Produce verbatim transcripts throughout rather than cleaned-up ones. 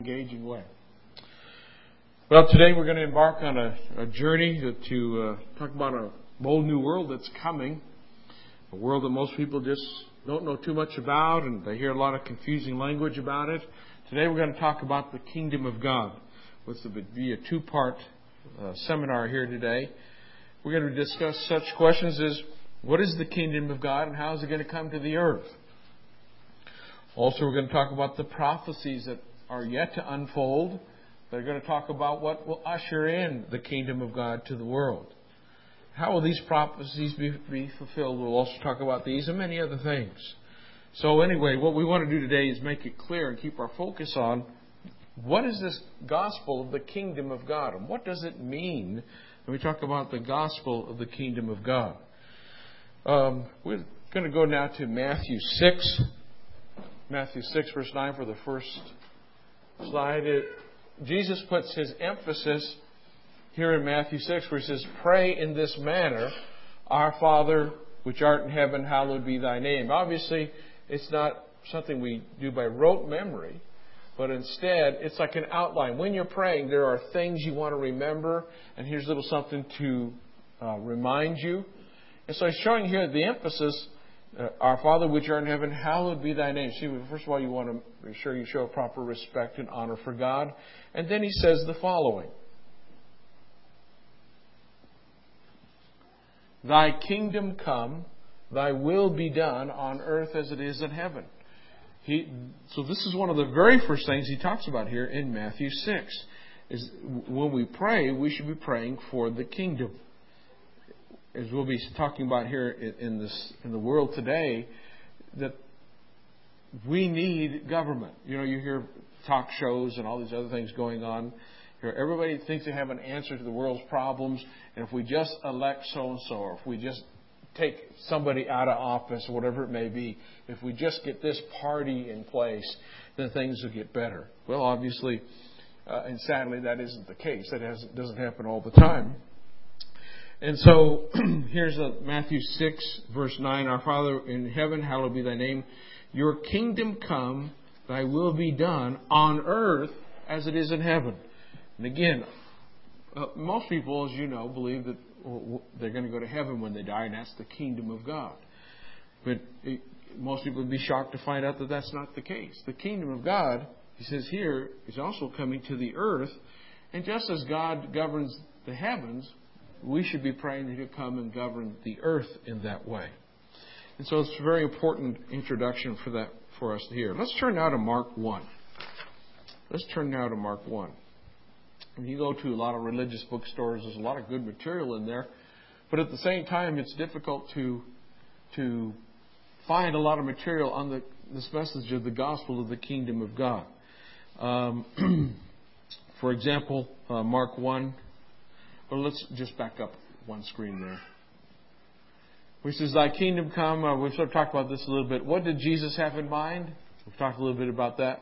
engaging way. Well, today we're going to embark on a, a journey to, to uh, talk about a bold new world that's coming, a world that most people just don't know too much about, and they hear a lot of confusing language about it. Today we're going to talk about the kingdom of God. This will be a two-part uh, seminar here today. We're going to discuss such questions as, what is the kingdom of God and how is it going to come to the earth? Also, we're going to talk about the prophecies that are yet to unfold. They're going to talk about what will usher in the kingdom of God to the world. How will these prophecies be, be fulfilled? We'll also talk about these and many other things. So anyway, what we want to do today is make it clear and keep our focus on what is this gospel of the kingdom of God, and what does it mean when we talk about the gospel of the kingdom of God. Um, we're going to go now to Matthew six. Matthew six, verse nine for the first slide. It, Jesus puts his emphasis here in Matthew six, where he says, "Pray in this manner, Our Father which art in heaven, hallowed be thy name." Obviously, it's not something we do by rote memory, but instead, it's like an outline. When you're praying, there are things you want to remember, and here's a little something to uh, remind you. And so he's showing here the emphasis, uh, Our Father which art in heaven, hallowed be thy name. See, first of all, you want to make sure you show proper respect and honor for God. And then he says the following: Thy kingdom come, thy will be done on earth as it is in heaven. He, so this is one of the very first things he talks about here in Matthew six. Is when we pray, we should be praying for the kingdom. As we'll be talking about here in this in the world today, that we need government. You know, you hear talk shows and all these other things going on. Here, everybody thinks they have an answer to the world's problems, and if we just elect so and so, or if we just take somebody out of office, or whatever it may be, if we just get this party in place, then things will get better. Well, obviously, uh, and sadly, that isn't the case. That hasn't, doesn't happen all the time. And so, here's a Matthew six, verse nine. Our Father in heaven, hallowed be thy name. Your kingdom come, thy will be done on earth as it is in heaven. And again, uh, most people, as you know, believe that they're going to go to heaven when they die, and that's the kingdom of God. But it, most people would be shocked to find out that that's not the case. The kingdom of God, he says here, is also coming to the earth. And just as God governs the heavens, we should be praying that He'll come and govern the earth in that way. And so it's a very important introduction for that for us here. Let's turn now to Mark one. Let's turn now to Mark one. When you go to a lot of religious bookstores, there's a lot of good material in there. But at the same time, it's difficult to to find a lot of material on the, this message of the gospel of the kingdom of God. Um, for example, uh, Mark one. Well, let's just back up one screen there. Which says, Thy kingdom come. Uh, we've sort of talked about this a little bit. What did Jesus have in mind? We've talked a little bit about that.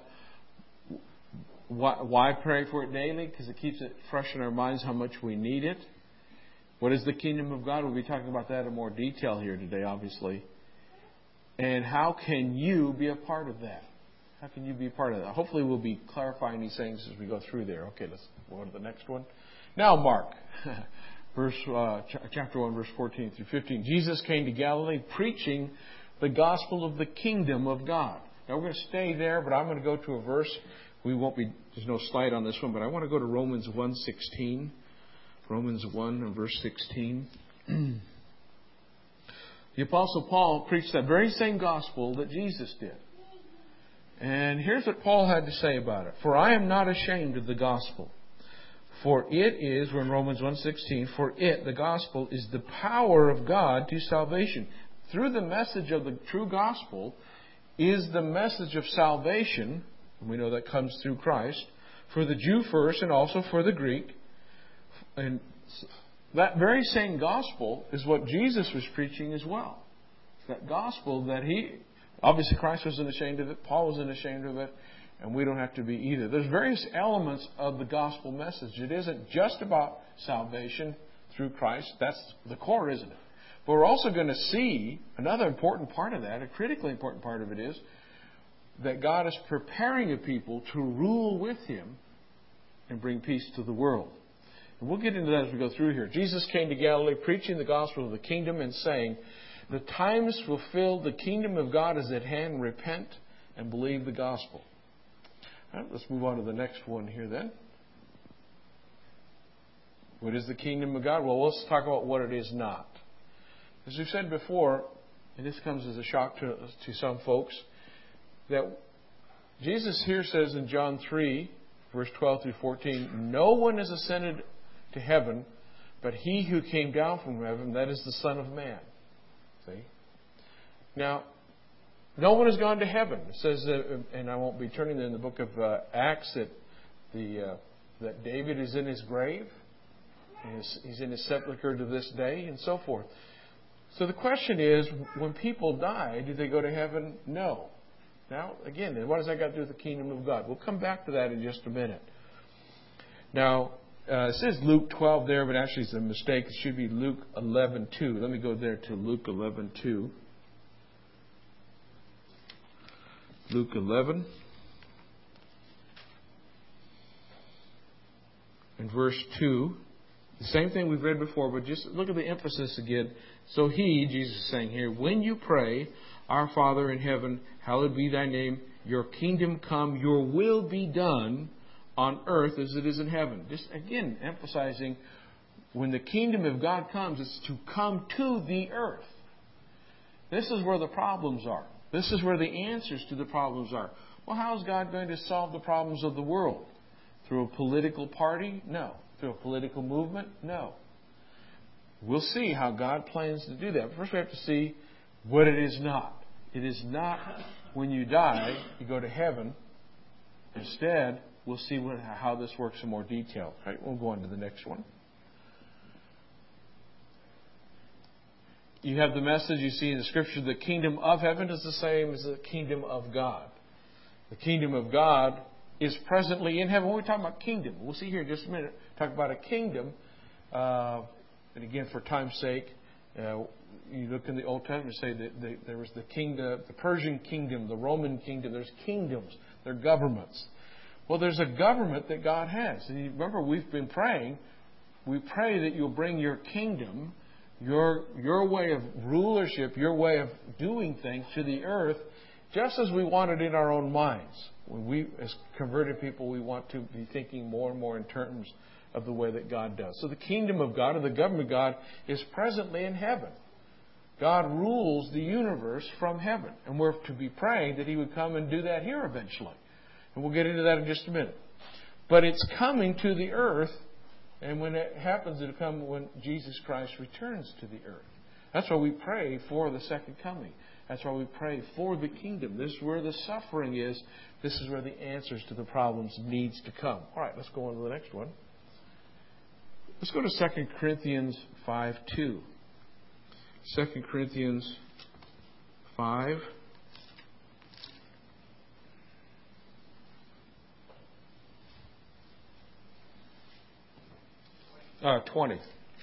Why, why pray for it daily? Because it keeps it fresh in our minds how much we need it. What is the kingdom of God? We'll be talking about that in more detail here today, obviously. And how can you be a part of that? How can you be a part of that? Hopefully we'll be clarifying these things as we go through there. Okay, let's go to the next one. Now, Mark, verse uh, ch- chapter one, verse fourteen through fifteen. Jesus came to Galilee preaching the gospel of the kingdom of God. Now, we're going to stay there, but I'm going to go to a verse. We won't be, there's no slide on this one, but I want to go to Romans one sixteen. Romans one and verse sixteen. The Apostle Paul preached that very same gospel that Jesus did. And here's what Paul had to say about it. For I am not ashamed of the gospel. For it is, we're in Romans one sixteen, for it, the gospel, is the power of God to salvation. Through the message of the true gospel is the message of salvation. We know that comes through Christ. For the Jew first and also for the Greek. And that very same gospel is what Jesus was preaching as well. That gospel that he, obviously Christ wasn't ashamed of it. Paul wasn't ashamed of it. And we don't have to be either. There's various elements of the gospel message. It isn't just about salvation through Christ. That's the core, isn't it? But we're also going to see another important part of that, a critically important part of it is, that God is preparing a people to rule with Him and bring peace to the world. And we'll get into that as we go through here. Jesus came to Galilee preaching the gospel of the kingdom and saying, "The time is fulfilled, the kingdom of God is at hand, repent and believe the gospel." All right, let's move on to the next one here then. What is the kingdom of God? Well, let's talk about what it is not. As we've said before, and this comes as a shock to, to some folks, that Jesus here says in John three, verse twelve through fourteen, "No one has ascended to heaven, but He who came down from heaven, that is the Son of Man." See? Now, no one has gone to heaven. It says, uh, and I won't be turning there in the book of uh, Acts, that the uh, that David is in his grave. He's, he's in his sepulcher to this day, and so forth. So the question is, when people die, do they go to heaven? No. Now, again, what does that got to do with the kingdom of God? We'll come back to that in just a minute. Now, uh, it says Luke twelve there, but actually it's a mistake. It should be Luke eleven two. Let me go there to Luke eleven two. Luke eleven. And verse two. The same thing we've read before, but just look at the emphasis again. So He, Jesus is saying here, "When you pray, Our Father in heaven, hallowed be Thy name. Your kingdom come. Your will be done on earth as it is in heaven." Just again emphasizing, when the kingdom of God comes, it's to come to the earth. This is where the problems are. This is where the answers to the problems are. Well, how is God going to solve the problems of the world? Through a political party? No. Through a political movement? No. We'll see how God plans to do that. But first we have to see what it is not. It is not when you die, you go to heaven. Instead, we'll see what, how this works in more detail. Right? We'll go on to the next one. You have the message you see in the Scripture. The kingdom of heaven is the same as the kingdom of God. The kingdom of God is presently in heaven. When we talk about kingdom, we'll see here in just a minute. Talk about a kingdom, uh, and again, for time's sake, uh, you look in the Old Testament and say that the, there was the kingdom, the Persian kingdom, the Roman kingdom. There's kingdoms. They're governments. Well, there's a government that God has. And you remember, we've been praying. We pray that you'll bring your kingdom, your your way of rulership, your way of doing things to the earth, just as we want it in our own minds. When we, as converted people, we want to be thinking more and more in terms of the way that God does. So the kingdom of God, or the government of God, is presently in heaven. God rules the universe from heaven. And we're to be praying that He would come and do that here eventually. And we'll get into that in just a minute. But it's coming to the earth, and when it happens, it'll come when Jesus Christ returns to the earth. That's why we pray for the second coming. That's why we pray for the kingdom. This is where the suffering is. This is where the answers to the problems needs to come. All right, let's go on to the next one. Let's go to Second Corinthians five two. Second Corinthians five. Uh, twenty.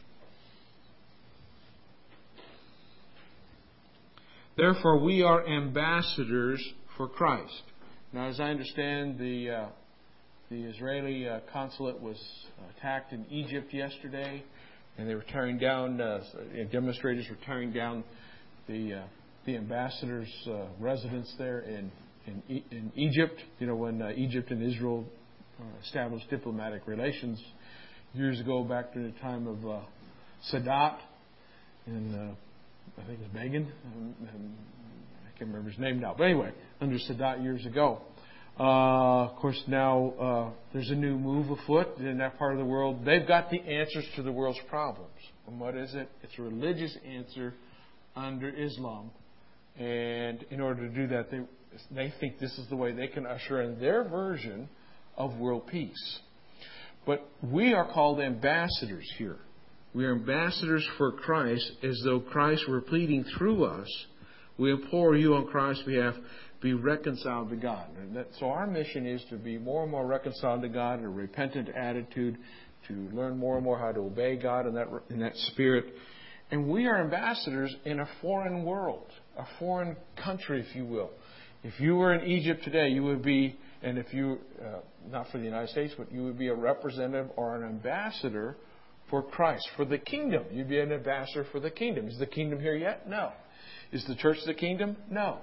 "Therefore we are ambassadors for Christ." Now, as I understand, the uh, the Israeli uh, consulate was attacked in Egypt yesterday, and they were tearing down. Uh, demonstrators were tearing down the uh, the ambassador's uh, residence there in in, e- in Egypt. You know, when uh, Egypt and Israel uh, established diplomatic relations years ago, back during the time of uh, Sadat, and uh, I think it was Begin. Um, um, I can't remember his name now. But anyway, under Sadat years ago. Uh, of course, now uh, there's a new move afoot in that part of the world. They've got the answers to the world's problems. And what is it? It's a religious answer under Islam. And in order to do that, they, they think this is the way they can usher in their version of world peace. But we are called ambassadors here. We are ambassadors for Christ, as though Christ were pleading through us. We implore you on Christ's behalf, be reconciled to God. And that, so our mission is to be more and more reconciled to God in a repentant attitude, to learn more and more how to obey God in that in that spirit. And we are ambassadors in a foreign world, a foreign country, if you will. If you were in Egypt today, you would be, and if you, uh, not for the United States, but you would be a representative or an ambassador for Christ, for the kingdom. You'd be an ambassador for the kingdom. Is the kingdom here yet? No. Is the church the kingdom? No.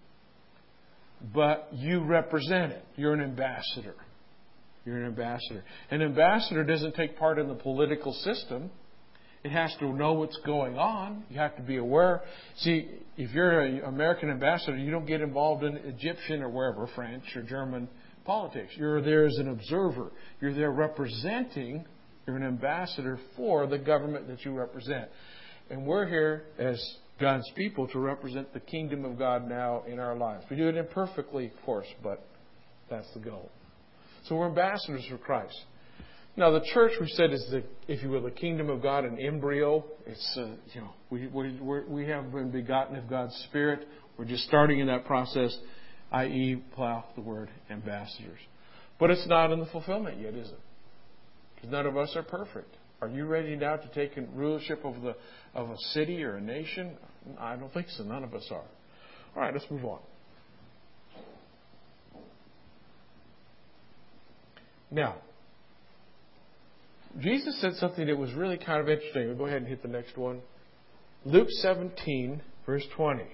But you represent it. You're an ambassador. You're an ambassador. An ambassador doesn't take part in the political system. It has to know what's going on. You have to be aware. See, if you're an American ambassador, you don't get involved in Egyptian or wherever, French or German politics. You're there as an observer. You're there representing. You're an ambassador for the government that you represent. And we're here as God's people to represent the kingdom of God now in our lives. We do it imperfectly, of course, but that's the goal. So we're ambassadors for Christ. Now, the church, we said, is the, if you will, the kingdom of God, an embryo. It's, uh, you know, we we we're, we have been begotten of God's Spirit. We're just starting in that process, that is, plow the word ambassadors. But it's not in the fulfillment yet, is it? Because none of us are perfect. Are you ready now to take rulership of the of a city or a nation? I don't think so. None of us are. All right, let's move on. Now, Jesus said something that was really kind of interesting. We'll go ahead and hit the next one. Luke seventeen, verse twenty.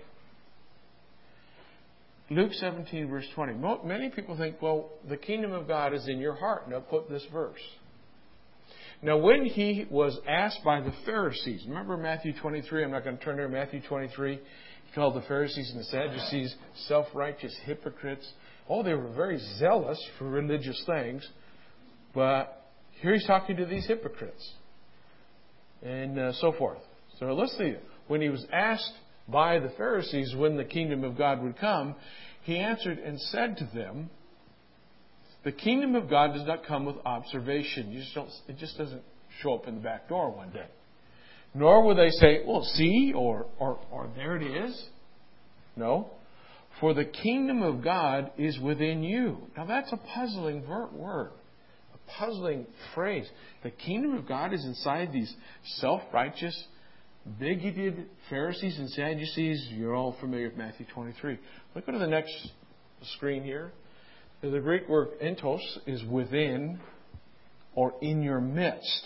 Luke seventeen, verse twenty. Many people think, well, the kingdom of God is in your heart. Now, put this verse. Now, when he was asked by the Pharisees, remember Matthew twenty-three? I'm not going to turn to Matthew twenty-three. He called the Pharisees and the Sadducees self-righteous hypocrites. Oh, they were very zealous for religious things. But here he's talking to these hypocrites. And uh, so forth. So let's see. When he was asked by the Pharisees when the kingdom of God would come, he answered and said to them, the kingdom of God does not come with observation. You just don't, it just doesn't show up in the back door one day. Nor will they say, well, see, or, or, or there it is. No. For the kingdom of God is within you. Now that's a puzzling word. A puzzling phrase. The kingdom of God is inside these self-righteous, bigoted Pharisees and Sadducees. You're all familiar with Matthew twenty-three. Look at the next screen here. The Greek word entos is within or in your midst.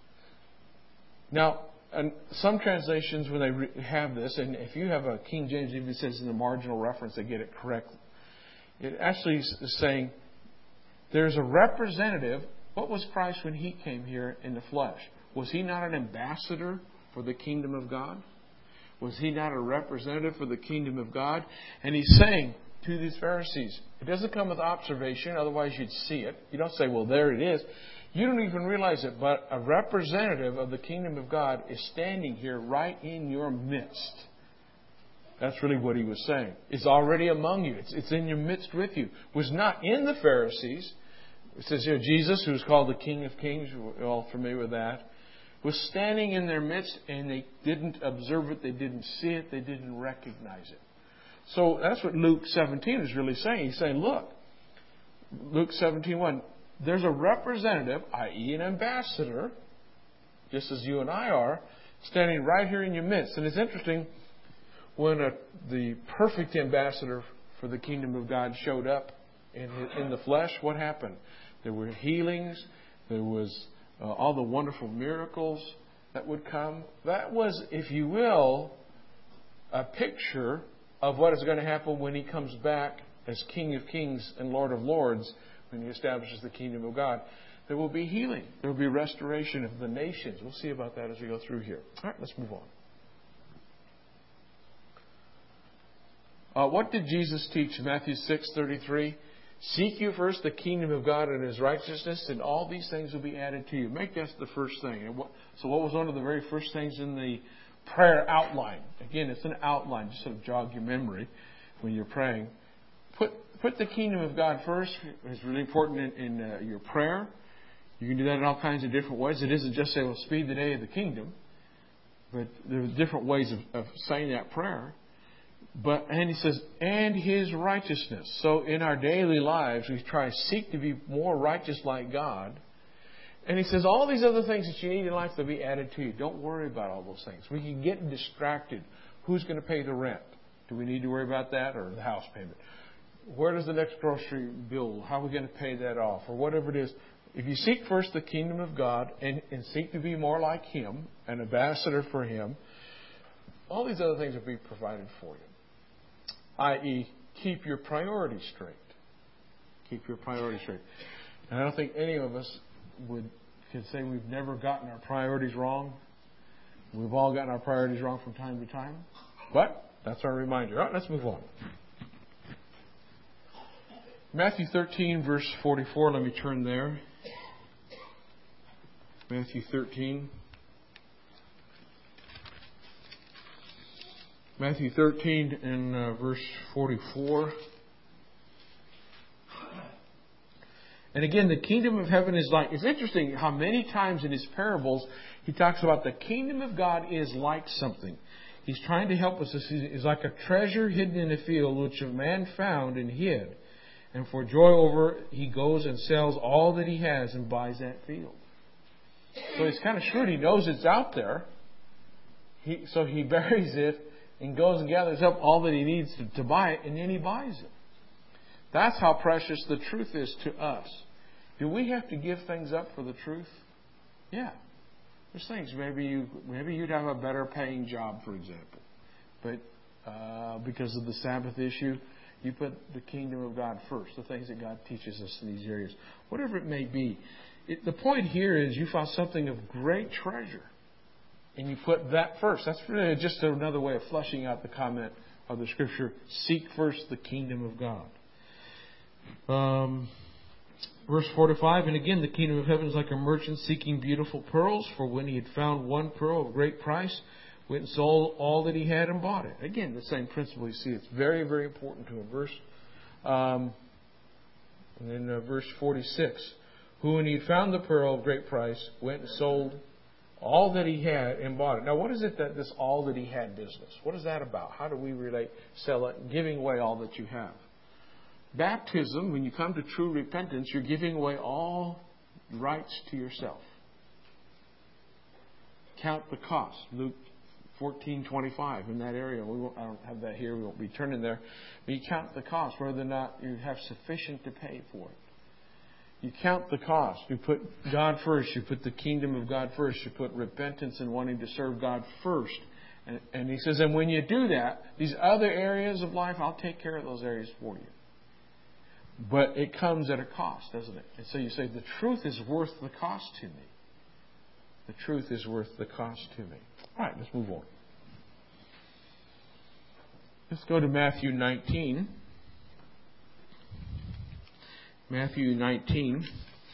Now, and some translations, when they re- have this, and if you have a King James, even says in the marginal reference, they get it correct. It actually is saying there's a representative. What was Christ when He came here in the flesh? Was He not an ambassador for the kingdom of God? Was He not a representative for the kingdom of God? And He's saying to these Pharisees, it doesn't come with observation, otherwise you'd see it. You don't say, well, there it is. You don't even realize it, but a representative of the kingdom of God is standing here right in your midst. That's really what He was saying. It's already among you. It's, it's in your midst with you. It was not in the Pharisees. It says here, Jesus, who's called the King of Kings, we're all familiar with that, was standing in their midst, and they didn't observe it, they didn't see it, they didn't recognize it. So that's what Luke seventeen is really saying. He's saying, look, Luke seventeen one, there's a representative, that is an ambassador, just as you and I are, standing right here in your midst. And it's interesting, when a, the perfect ambassador for the kingdom of God showed up in, in the flesh, what happened? There were healings, there was uh, all the wonderful miracles that would come. That was, if you will, a picture of what is going to happen when He comes back as King of Kings and Lord of Lords, when He establishes the kingdom of God. There will be healing. There will be restoration of the nations. We'll see about that as we go through here. All right, let's move on. Uh, what did Jesus teach in Matthew six thirty-three? Seek you first the kingdom of God and His righteousness, and all these things will be added to you. Make that the first thing. And what, so what was one of the very first things in the prayer outline? Again, it's an outline, just sort of jog your memory when you're praying. Put put the kingdom of God first. It's really important in, in uh, your prayer. You can do that in all kinds of different ways. It isn't just say, well, speed the day of the kingdom. But there's different ways of, of saying that prayer. But and He says, and His righteousness. So in our daily lives, we try to seek to be more righteous like God. And He says, all these other things that you need in life will be added to you. Don't worry about all those things. We can get distracted. Who's going to pay the rent? Do we need to worry about that, or the house payment? Where does the next grocery bill, how are we going to pay that off, or whatever it is? If you seek first the kingdom of God and, and seek to be more like Him, an ambassador for Him, all these other things will be provided for you. that is, keep your priorities straight. Keep your priorities straight. And I don't think any of us would can say we've never gotten our priorities wrong. We've all gotten our priorities wrong from time to time. But that's our reminder. All right, let's move on. Matthew thirteen, verse forty-four. Let me turn there. Matthew thirteen. Matthew thirteen and uh, verse forty-four. And again, the kingdom of heaven is like, it's interesting how many times in his parables he talks about the kingdom of God is like something. He's trying to help us. It's like a treasure hidden in a field which a man found and hid. And for joy over it, he goes and sells all that he has and buys that field. So he's kind of shrewd. He knows it's out there. He, so he buries it and goes and gathers up all that he needs to, to buy it, and then he buys it. That's how precious the truth is to us. Do we have to give things up for the truth? Yeah. There's things. Maybe you maybe you'd have a better paying job, for example. But uh, because of the Sabbath issue, you put the kingdom of God first, the things that God teaches us in these areas. Whatever it may be. It, the point here is you found something of great treasure. And you put that first. That's really just another way of fleshing out the comment of the Scripture. Seek first the kingdom of God. Um, verse forty-five, and again, the kingdom of heaven is like a merchant seeking beautiful pearls, for when he had found one pearl of great price, went and sold all that he had and bought it. Again, the same principle you see. It's very, very important to a verse. Um, and then uh, verse forty-six, who when he had found the pearl of great price, went and sold all that he had and bought it. Now, what is it that this all that he had business? What is that about? How do we relate sell it, giving away all that you have? Baptism, when you come to true repentance, you're giving away all rights to yourself. Count the cost. Luke fourteen twenty-five, in that area. We won't, I don't have that here. We won't be turning there. But you count the cost, whether or not you have sufficient to pay for it. You count the cost. You put God first. You put the kingdom of God first. You put repentance and wanting to serve God first. And, and he says, and when you do that, these other areas of life, I'll take care of those areas for you. But it comes at a cost, doesn't it? And so you say, the truth is worth the cost to me. The truth is worth the cost to me. All right, let's move on. Let's go to Matthew nineteen. Matthew nineteen.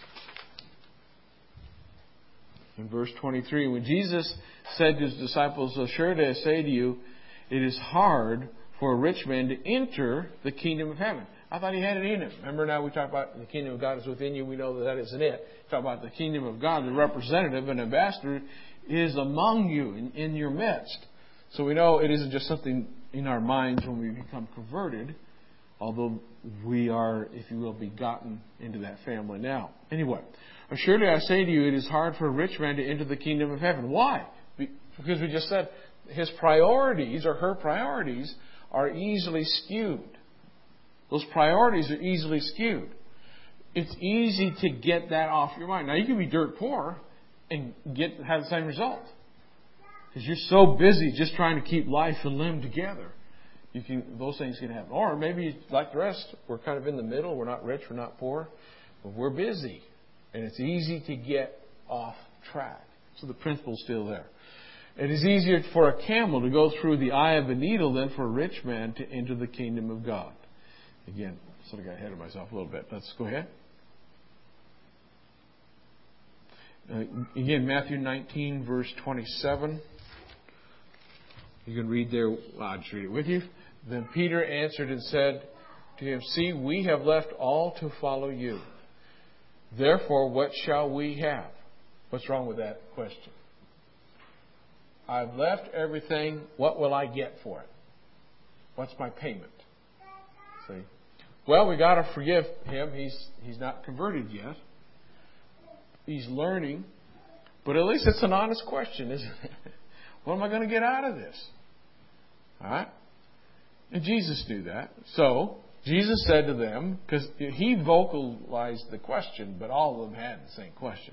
In verse twenty-three, when Jesus said to his disciples, assuredly I say to you, it is hard for a rich man to enter the kingdom of heaven. I thought he had it in him. Remember now we talk about the kingdom of God is within you. We know that that isn't it. We talk about the kingdom of God. The representative and ambassador is among you, in, in your midst. So we know it isn't just something in our minds when we become converted, although we are, if you will, begotten into that family now. Anyway, surely I say to you, it is hard for a rich man to enter the kingdom of heaven. Why? Because we just said his priorities or her priorities are easily skewed. Those priorities are easily skewed. It's easy to get that off your mind. Now, you can be dirt poor and get have the same result. Because you're so busy just trying to keep life and limb together. You can, those things can happen. Or maybe, like the rest, we're kind of in the middle. We're not rich, we're not poor. But we're busy. And it's easy to get off track. So the principle's still there. It is easier for a camel to go through the eye of a needle than for a rich man to enter the kingdom of God. Again, sort of got ahead of myself a little bit. Let's go ahead. Uh, again, Matthew nineteen, verse twenty-seven. You can read there. Well, I'll just read it with you. Then Peter answered and said to him, see, we have left all to follow you. Therefore, what shall we have? What's wrong with that question? I've left everything. What will I get for it? What's my payment? See? Well, we got to forgive him. He's he's not converted yet. He's learning. But at least it's an honest question, isn't it? What am I going to get out of this? All right? And Jesus knew that. So, Jesus said to them, because he vocalized the question, but all of them had the same question.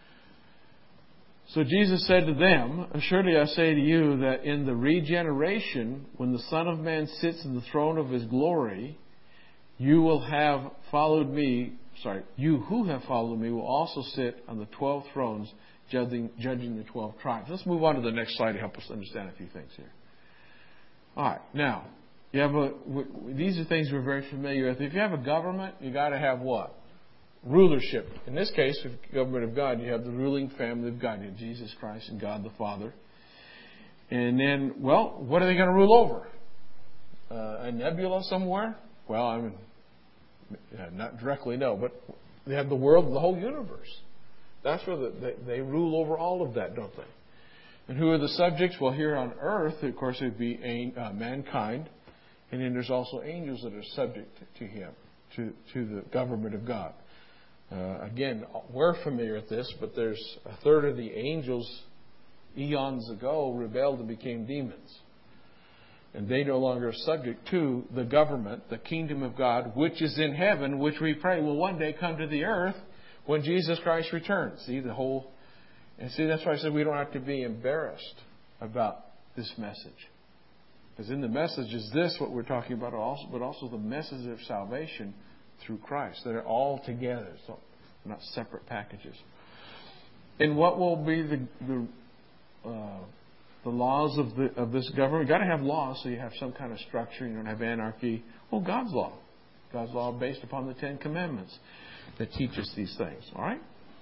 So Jesus said to them, "Surely I say to you that in the regeneration, when the Son of Man sits in the throne of His glory, you will have followed me, sorry, you who have followed me will also sit on the twelve thrones, judging, judging the twelve tribes." Let's move on to the next slide to help us understand a few things here. All right, now, you have a, these are things we're very familiar with. If you have a government, you got to have what? Rulership. In this case, with the government of God, you have the ruling family of God. You have Jesus Christ and God the Father. And then, well, what are they going to rule over? Uh, a nebula somewhere? Well, I mean, not directly, no, but they have the world, the whole universe. That's where the, they, they rule over all of that, don't they? And who are the subjects? Well, here on earth, of course, it would be uh, mankind. And then there's also angels that are subject to Him, to, to the government of God. Uh, again, we're familiar with this, but there's a third of the angels eons ago rebelled and became demons. And they no longer are subject to the government, the kingdom of God, which is in heaven, which we pray will one day come to the earth when Jesus Christ returns. See, the whole... And see, that's why I said we don't have to be embarrassed about this message. Because in the message is this, what we're talking about, also, but also the message of salvation through Christ. They're all together, so not separate packages. And what will be the the, uh, the laws of the of this government? You've got to have laws, so you have some kind of structure. You don't have anarchy. Well, God's law. God's law based upon the Ten Commandments that teach us these things. All right?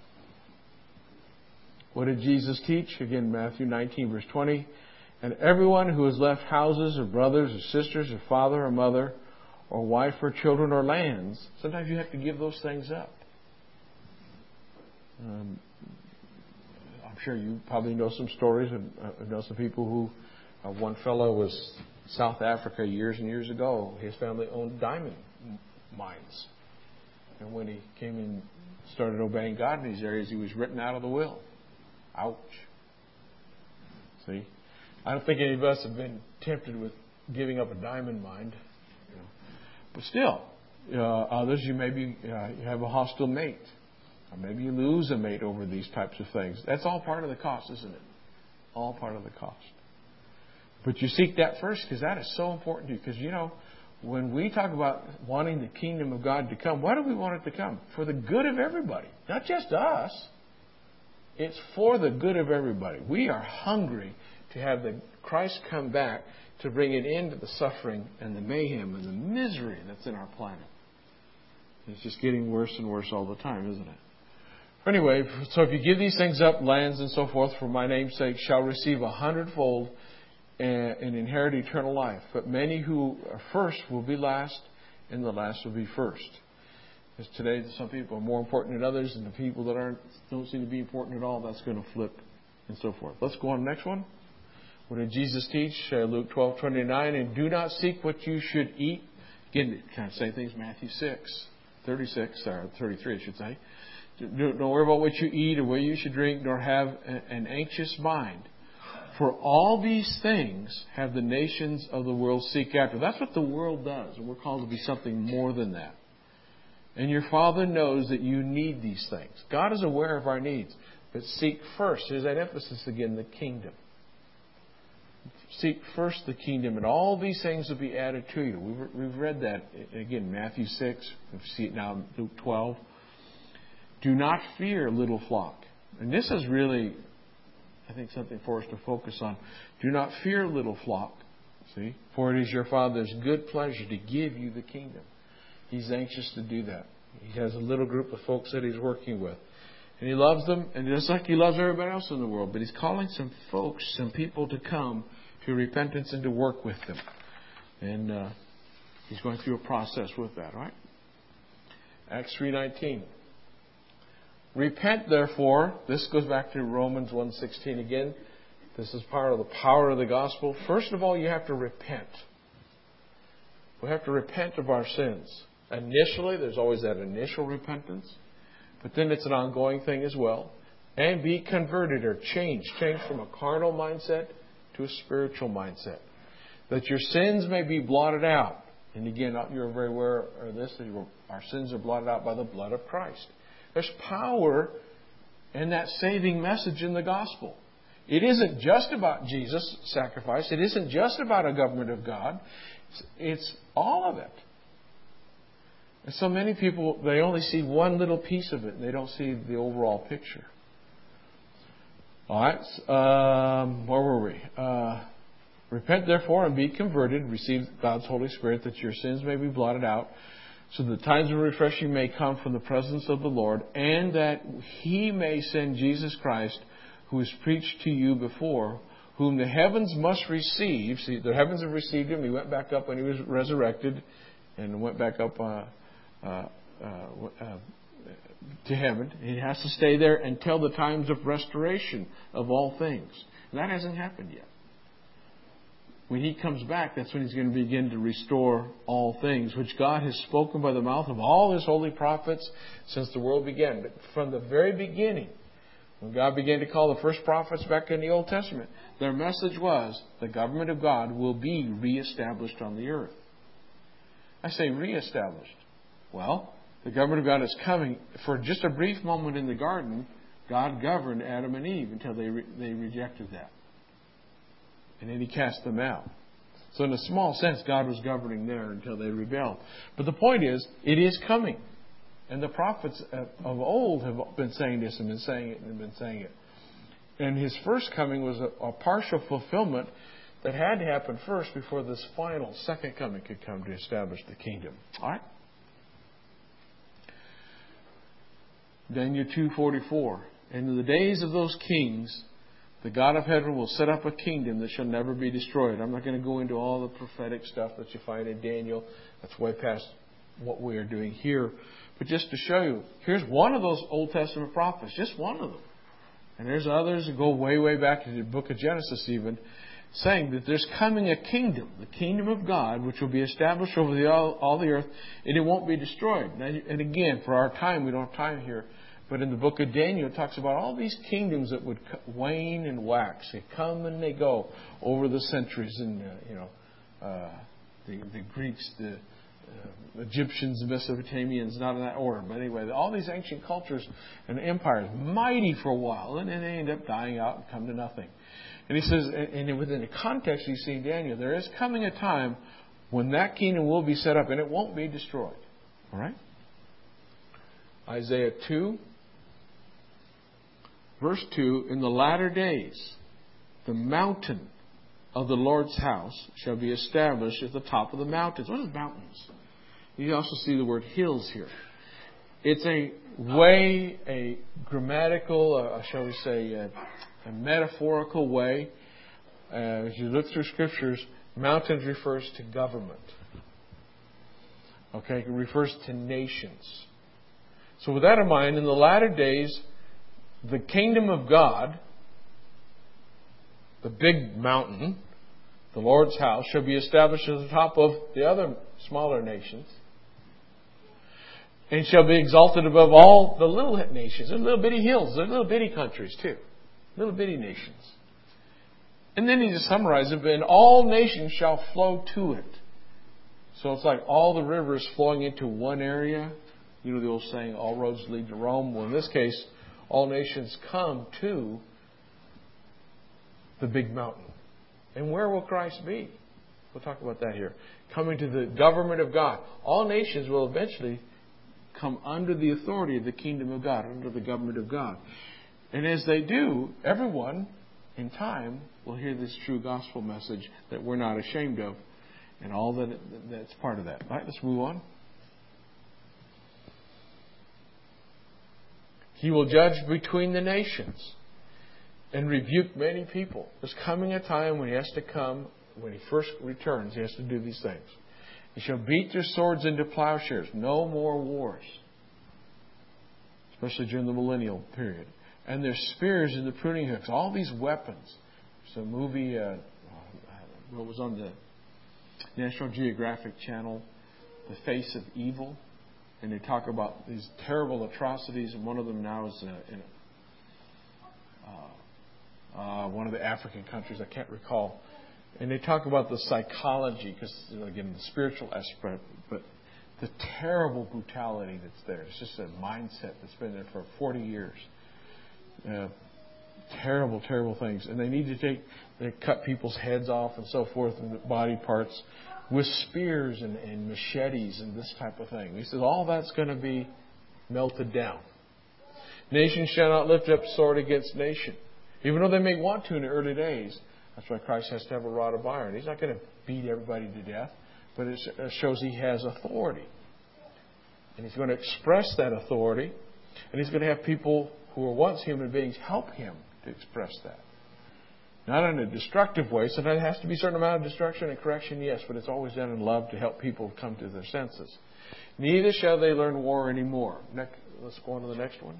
What did Jesus teach? Again, Matthew nineteen, verse twenty. "And everyone who has left houses or brothers or sisters or father or mother or wife or children or lands," sometimes you have to give those things up. Um, I'm sure you probably know some stories and uh, know some people who, uh, one fellow was South Africa years and years ago. His family owned diamond mines. And when he came and started obeying God in these areas, he was written out of the will. Ouch. See? I don't think any of us have been tempted with giving up a diamond mine. You know. But still, uh, others, you maybe uh, you have a hostile mate. Or maybe you lose a mate over these types of things. That's all part of the cost, isn't it? All part of the cost. But you seek that first because that is so important to you. Because, you know, when we talk about wanting the kingdom of God to come, why do we want it to come? For the good of everybody. Not just us. It's for the good of everybody. We are hungry to have the Christ come back to bring an end to the suffering and the mayhem and the misery that's in our planet. It's just getting worse and worse all the time, isn't it? Anyway, so if you give these things up, lands and so forth, for my name's sake, shall receive a hundredfold and inherit eternal life. But many who are first will be last, and the last will be first. Because today, some people are more important than others, and the people that aren't don't seem to be important at all, that's going to flip and so forth. Let's go on to the next one. What did Jesus teach? Uh, Luke twelve twenty-nine. "And do not seek what you should eat." Again, kind of same things. Matthew six thirty-six or thirty-three, I should say. Don't worry about what you eat or what you should drink, nor have an anxious mind. For all these things have the nations of the world seek after. That's what the world does, and we're called to be something more than that. And your Father knows that you need these things. God is aware of our needs. But seek first, there's that emphasis again, the kingdom. Seek first the kingdom, and all these things will be added to you. We've, we've read that, again, Matthew six. We see it now in Luke twelve. "Do not fear, little flock." And this is really, I think, something for us to focus on. "Do not fear, little flock." See? "For it is your Father's good pleasure to give you the kingdom." He's anxious to do that. He has a little group of folks that He's working with. And He loves them, and just like He loves everybody else in the world. But He's calling some folks, some people to come to repentance and to work with them. And uh, He's going through a process with that, right? Acts three nineteen. "Repent, therefore." This goes back to Romans one sixteen again. This is part of the power of the gospel. First of all, you have to repent. We have to repent of our sins. Initially, there's always that initial repentance. But then it's an ongoing thing as well. And be converted or changed. Changed from a carnal mindset to a spiritual mindset. that your sins may be blotted out. And again, you're very aware of this, that our sins are blotted out by the blood of Christ. There's power in that saving message in the gospel. It isn't just about Jesus' sacrifice. It isn't just about a government of God. It's all of it. And so many people, they only see one little piece of it, and they don't see the overall picture. All right, um, where were we? Uh, Repent therefore and be converted, receive God's Holy Spirit, that your sins may be blotted out, so that times of refreshing may come from the presence of the Lord, and that He may send Jesus Christ, who is preached to you before, whom the heavens must receive. See, the heavens have received Him. He went back up when He was resurrected, and went back up uh, uh, uh, uh, to heaven. He has to stay there until the times of restoration of all things. And that hasn't happened yet. When He comes back, that's when He's going to begin to restore all things, which God has spoken by the mouth of all His holy prophets since the world began. But from the very beginning, when God began to call the first prophets back in the Old Testament, their message was, the government of God will be reestablished on the earth. I say reestablished. Well, the government of God is coming. For just a brief moment in the garden, God governed Adam and Eve until they re- they rejected that. And then He cast them out. So in a small sense, God was governing there until they rebelled. But the point is, it is coming. And the prophets of old have been saying this and been saying it and been saying it. And His first coming was a, a partial fulfillment that had to happen first before this final second coming could come to establish the kingdom. All right? Daniel two forty-four. And in the days of those kings, the God of heaven will set up a kingdom that shall never be destroyed. I'm not going to go into all the prophetic stuff that you find in Daniel. That's way past what we are doing here. But just to show you, here's one of those Old Testament prophets. Just one of them. And there's others that go way, way back into the book of Genesis even, saying that there's coming a kingdom, the kingdom of God, which will be established over the, all, all the earth, and it won't be destroyed. Now, and again, for our time, we don't have time here, but in the book of Daniel, it talks about all these kingdoms that would wane and wax. They come and they go over the centuries. And, uh, you know, uh, the, the Greeks, the uh, Egyptians, the Mesopotamians, not in that order. But anyway, all these ancient cultures and empires, mighty for a while, and then they end up dying out and come to nothing. And he says, and within the context you see in Daniel, there is coming a time when that kingdom will be set up and it won't be destroyed. All right? Isaiah two. Verse two, in the latter days, the mountain of the Lord's house shall be established at the top of the mountains. What is mountains? You also see the word hills here. It's a way, a grammatical, uh, shall we say, a, a metaphorical way. Uh, as you look through scriptures, mountains refers to government. Okay, it refers to nations. So with that in mind, in the latter days, the kingdom of God, the big mountain, the Lord's house, shall be established at the top of the other smaller nations, and shall be exalted above all the little nations. There's little bitty hills. There's little bitty countries too. Little bitty nations. And then he just summarizes it, and all nations shall flow to it. So it's like all the rivers flowing into one area. You know the old saying, all roads lead to Rome. Well, in this case, all nations come to the big mountain. And where will Christ be? We'll talk about that here. Coming to the government of God. All nations will eventually come under the authority of the kingdom of God, under the government of God. And as they do, everyone in time will hear this true gospel message that we're not ashamed of, and all that that's part of that. All right, let's move on. He will judge between the nations and rebuke many people. There's coming a time when He has to come, when He first returns, He has to do these things. He shall beat their swords into plowshares. No more wars. Especially during the millennial period. And their spears into pruning hooks. All these weapons. There's a movie, uh, what was on the National Geographic Channel, The Face of Evil. And they talk about these terrible atrocities. And one of them now is uh, in uh, uh, one of the African countries. I can't recall. And they talk about the psychology, because, you know, again, the spiritual aspect, but the terrible brutality that's there. It's just a mindset that's been there for forty years. Uh, terrible, terrible things. And they need to take, they cut people's heads off and so forth, and body parts with spears and, and machetes and this type of thing. He says all that's going to be melted down. Nation shall not lift up sword against nation. Even though they may want to in the early days. That's why Christ has to have a rod of iron. He's not going to beat everybody to death, but it shows He has authority. And He's going to express that authority, and He's going to have people who were once human beings help Him to express that. Not in a destructive way. So there has to be a certain amount of destruction and correction, yes, but it's always done in love to help people come to their senses. Neither shall they learn war anymore. Next, let's go on to the next one.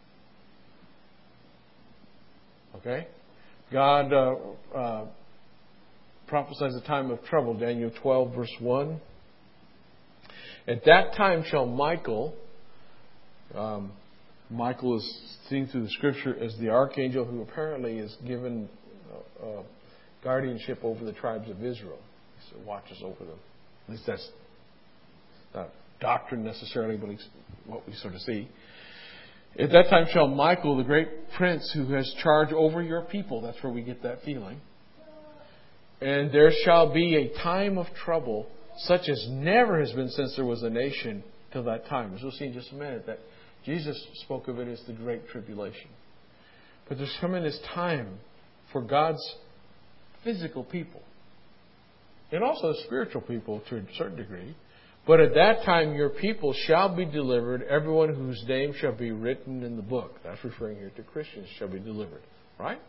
Okay? God uh, uh, prophesies a time of trouble. Daniel twelve, verse one. At that time shall Michael, um, Michael is seen through the Scripture as the archangel who apparently is given uh, uh, guardianship over the tribes of Israel. He watches over them. At least that's not doctrine necessarily, but it's what we sort of see. At that time shall Michael, the great prince who has charge over your people, that's where we get that feeling. And there shall be a time of trouble such as never has been since there was a nation till that time. As we'll see in just a minute, that Jesus spoke of it as the Great Tribulation. But there's coming this time for God's physical people. And also spiritual people to a certain degree. But at that time your people shall be delivered, everyone whose name shall be written in the book. That's referring here to Christians shall be delivered. Right?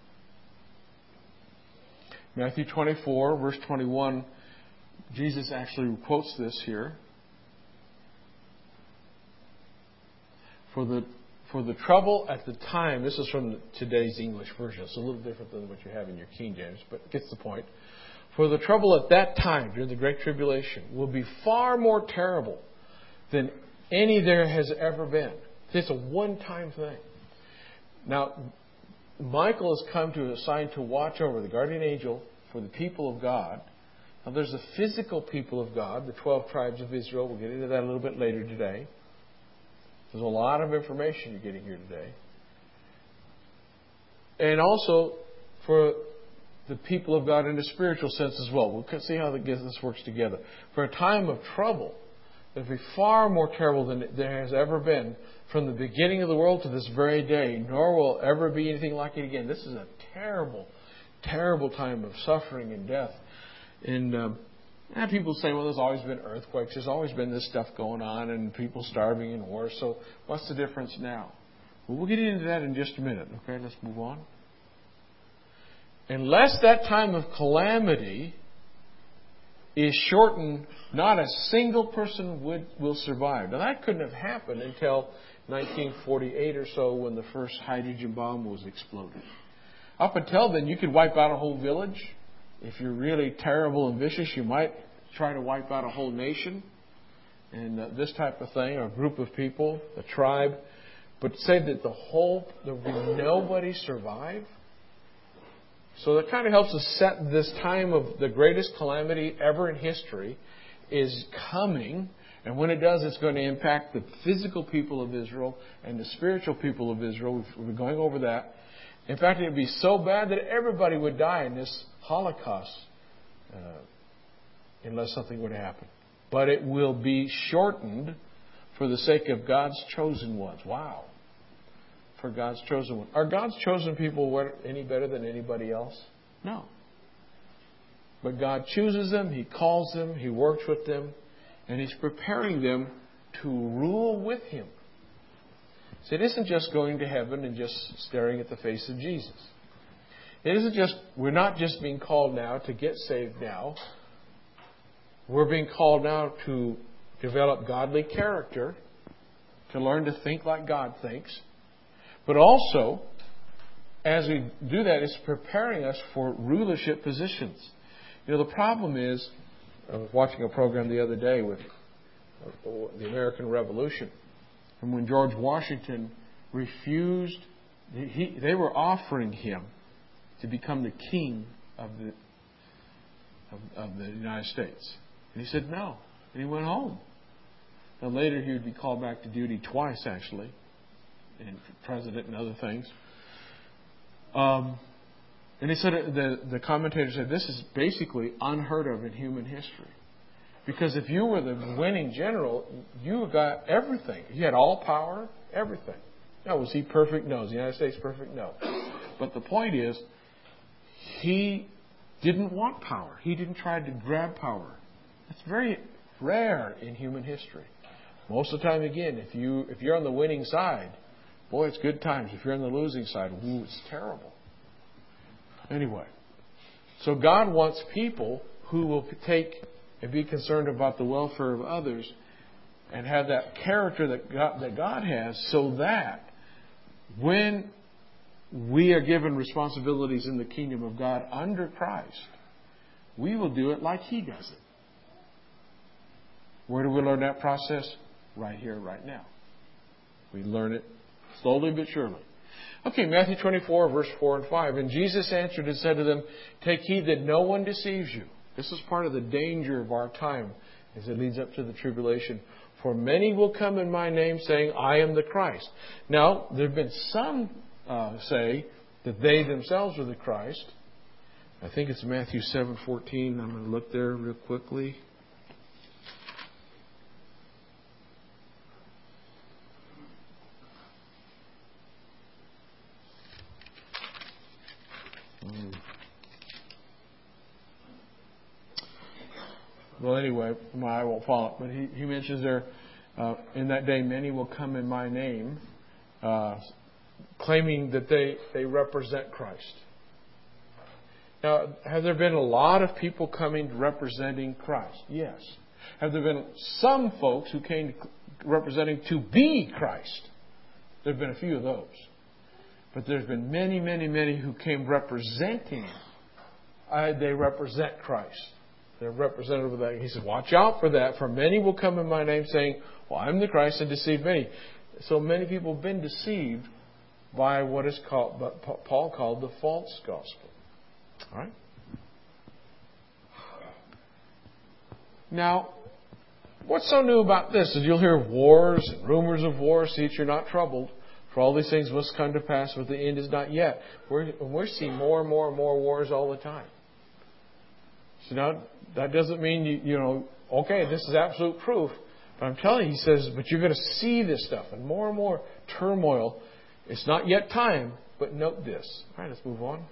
Matthew twenty-four, verse twenty-one, Jesus actually quotes this here. For the for the trouble at the time, this is from today's English version. It's a little different than what you have in your King James, but gets the point. For the trouble at that time, during the Great Tribulation, will be far more terrible than any there has ever been. It's a one-time thing. Now, Michael has come to assign to watch over, the guardian angel, for the people of God. Now, there's the physical people of God, the twelve tribes of Israel. We'll get into that a little bit later today. There's a lot of information you're getting here today. And also for the people of God in a spiritual sense as well. We'll see how this works together. For a time of trouble that will be far more terrible than there has ever been from the beginning of the world to this very day, nor will ever be anything like it again. This is a terrible, terrible time of suffering and death. And um, and people say, well, there's always been earthquakes. There's always been this stuff going on and people starving and wars. So what's the difference now? Well, we'll get into that in just a minute. Okay, let's move on. Unless that time of calamity is shortened, not a single person would will survive. Now, that couldn't have happened until nineteen forty-eight or so when the first hydrogen bomb was exploded. Up until then, you could wipe out a whole village. If you're really terrible and vicious, you might try to wipe out a whole nation and uh, this type of thing, or a group of people, a tribe. But say that the whole, there would be nobody survive. So that kind of helps us set this time of the greatest calamity ever in history is coming. And when it does, it's going to impact the physical people of Israel and the spiritual people of Israel. We've, we've been going over that. In fact, it would be so bad that everybody would die in this Holocaust uh, unless something would happen. But it will be shortened for the sake of God's chosen ones. Wow. For God's chosen ones. Are God's chosen people any better than anybody else? No. But God chooses them, He calls them, He works with them, and He's preparing them to rule with Him. So it isn't just going to heaven and just staring at the face of Jesus. It isn't just, we're not just being called now to get saved now. We're being called now to develop godly character, to learn to think like God thinks. But also, as we do that, it's preparing us for rulership positions. You know, the problem is, I was watching a program the other day with the American Revolution. And when George Washington refused, he, they were offering him to become the king of the of, of the United States? And he said, no. And he went home. And later he would be called back to duty twice, actually, and president and other things. Um, and he said, the, the commentator said, this is basically unheard of in human history. Because if you were the winning general, you got everything. You had all power, everything. Now, was he perfect? No. Was the United States perfect? No. But the point is, he didn't want power. He didn't try to grab power. It's very rare in human history. Most of the time, again, if you if you're on the winning side, boy, it's good times. If you're on the losing side, ooh, it's terrible. Anyway, so God wants people who will take and be concerned about the welfare of others and have that character that God, that God has, so that when we are given responsibilities in the kingdom of God under Christ, we will do it like He does it. Where do we learn that process? Right here, right now. We learn it slowly but surely. Okay, Matthew twenty-four, verse four and five. And Jesus answered and said to them, take heed that no one deceives you. This is part of the danger of our time as it leads up to the tribulation. For many will come in my name saying, I am the Christ. Now, there have been some uh, say that they themselves are the Christ. I think it's Matthew seven fourteen. I'm going to look there real quickly. Well, anyway, I won't follow it. But he, he mentions there, uh, in that day, many will come in my name, uh, claiming that they, they represent Christ. Now, have there been a lot of people coming representing Christ? Yes. Have there been some folks who came representing to be Christ? There have been a few of those. But there's been many, many, many who came representing. Uh, they represent Christ. They're representative of that. He said, watch out for that, for many will come in my name saying, well, I'm the Christ, and deceive many. So many people have been deceived by what is called, what Paul called the false gospel. All right? Now, what's so new about this is you'll hear of wars and rumors of wars. See that you're not troubled. For all these things must come to pass, but the end is not yet. We're, we're seeing more and more and more wars all the time. So now, that doesn't mean, you, you know, okay, this is absolute proof. But I'm telling you, he says, but you're going to see this stuff. And more and more turmoil. It's not yet time, but note this. All right, let's move on.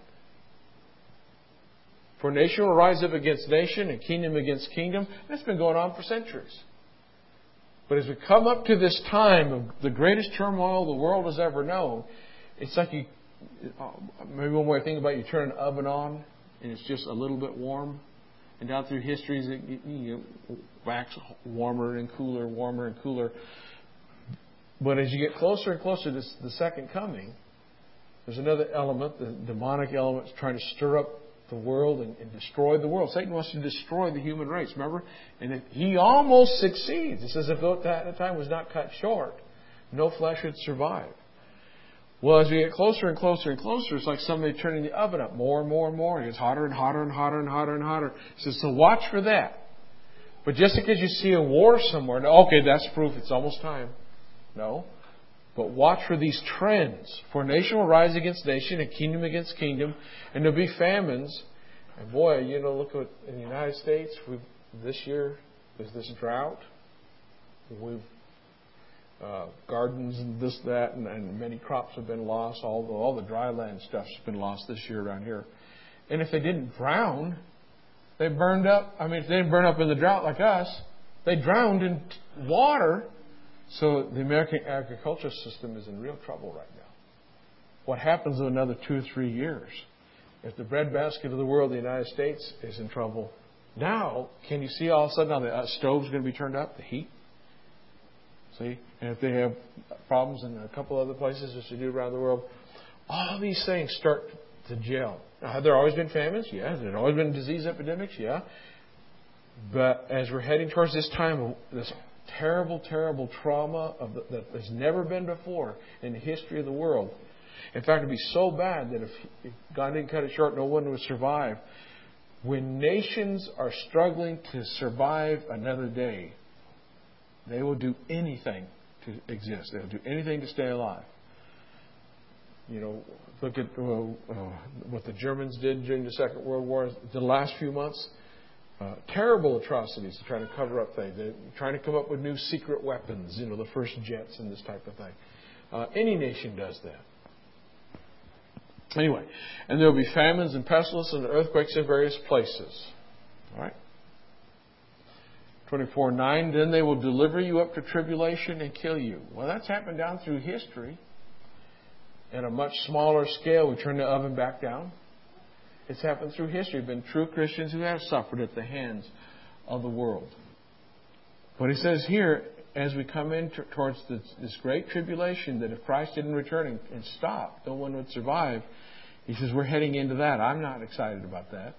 For nation will rise up against nation and kingdom against kingdom. And it's been going on for centuries. But as we come up to this time of the greatest turmoil the world has ever known, it's like you, maybe one way to think about it, you turn an oven on and it's just a little bit warm. And down through history, it you know, wax warmer and cooler, warmer and cooler. But as you get closer and closer to the second coming, there's another element, the demonic element, trying to stir up the world and, and destroy the world. Satan wants to destroy the human race, remember? And if he almost succeeds. It says if that time was not cut short, no flesh would survive. Well, as we get closer and closer and closer, it's like somebody turning the oven up more and more and more. It gets hotter and hotter and hotter and hotter and hotter. It says, so watch for that. But just because you see a war somewhere, okay, that's proof it's almost time. No. But watch for these trends. For nation will rise against nation and kingdom against kingdom. And there'll be famines. And boy, you know, look at in the United States, we've, this year, there's this drought. We've Uh, gardens and this, that, and, and many crops have been lost. All the, all the dry land stuff's been lost this year around here. And if they didn't drown, they burned up. I mean, if they didn't burn up in the drought like us, they drowned in water. So the American agriculture system is in real trouble right now. What happens in another two or three years? If the breadbasket of the world, the United States, is in trouble, now, can you see all of a sudden now the stove's going to be turned up, the heat? See? And if they have problems in a couple other places as they do around the world, all these things start to gel. Now, have there always been famines? Yeah. Have there always been disease epidemics? Yeah. But as we're heading towards this time, this terrible, terrible trauma of the, that has never been before in the history of the world. In fact, it'd be so bad that if, if God didn't cut it short, no one would survive. When nations are struggling to survive another day, they will do anything to exist. They'll do anything to stay alive. You know, look at uh, uh, what the Germans did during the Second World War. The last few months, uh, terrible atrocities to try to cover up things. They're trying to come up with new secret weapons. You know, the first jets and this type of thing. Uh, any nation does that. Anyway, and there will be famines and pestilence and earthquakes in various places. All right. twenty-four nine, then they will deliver you up to tribulation and kill you. Well, that's happened down through history. At a much smaller scale, we turn the oven back down. It's happened through history. There have been true Christians who have suffered at the hands of the world. But he says here, as we come in t- towards this, this great tribulation, that if Christ didn't return and, and stop, no one would survive. He says, we're heading into that. I'm not excited about that.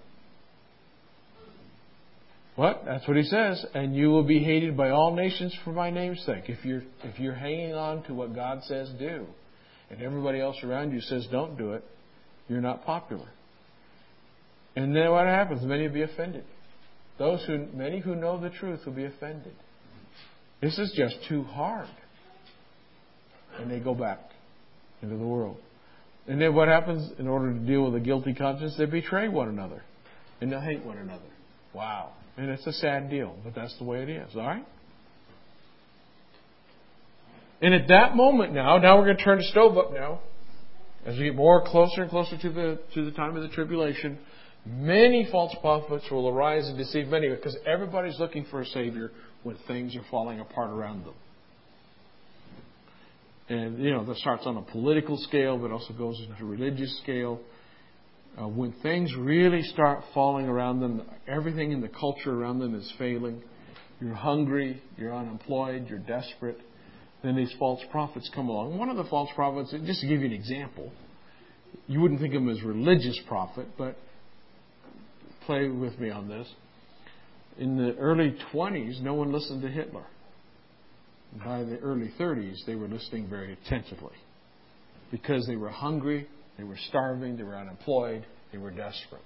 What? That's what he says. And you will be hated by all nations for my name's sake. If you're, if you're hanging on to what God says do, and everybody else around you says don't do it, you're not popular. And then what happens? Many will be offended. Those who, many who know the truth will be offended. This is just too hard. And they go back into the world. And then what happens? In order to deal with a guilty conscience, they betray one another. And they'll hate one another. Wow. And it's a sad deal, but that's the way it is. All right? And at that moment now, now we're going to turn the stove up now. As we get more closer and closer to the to the time of the tribulation, many false prophets will arise and deceive many, because everybody's looking for a Savior when things are falling apart around them. And, you know, that starts on a political scale, but also goes into a religious scale. Uh, when things really start falling around them, everything in the culture around them is failing. You're hungry, you're unemployed, you're desperate. Then these false prophets come along. One of the false prophets, just to give you an example, you wouldn't think of him as a religious prophet, but play with me on this. In the early twenties, no one listened to Hitler. By the early thirties, they were listening very attentively because they were hungry, they were starving, they were unemployed, they were desperate.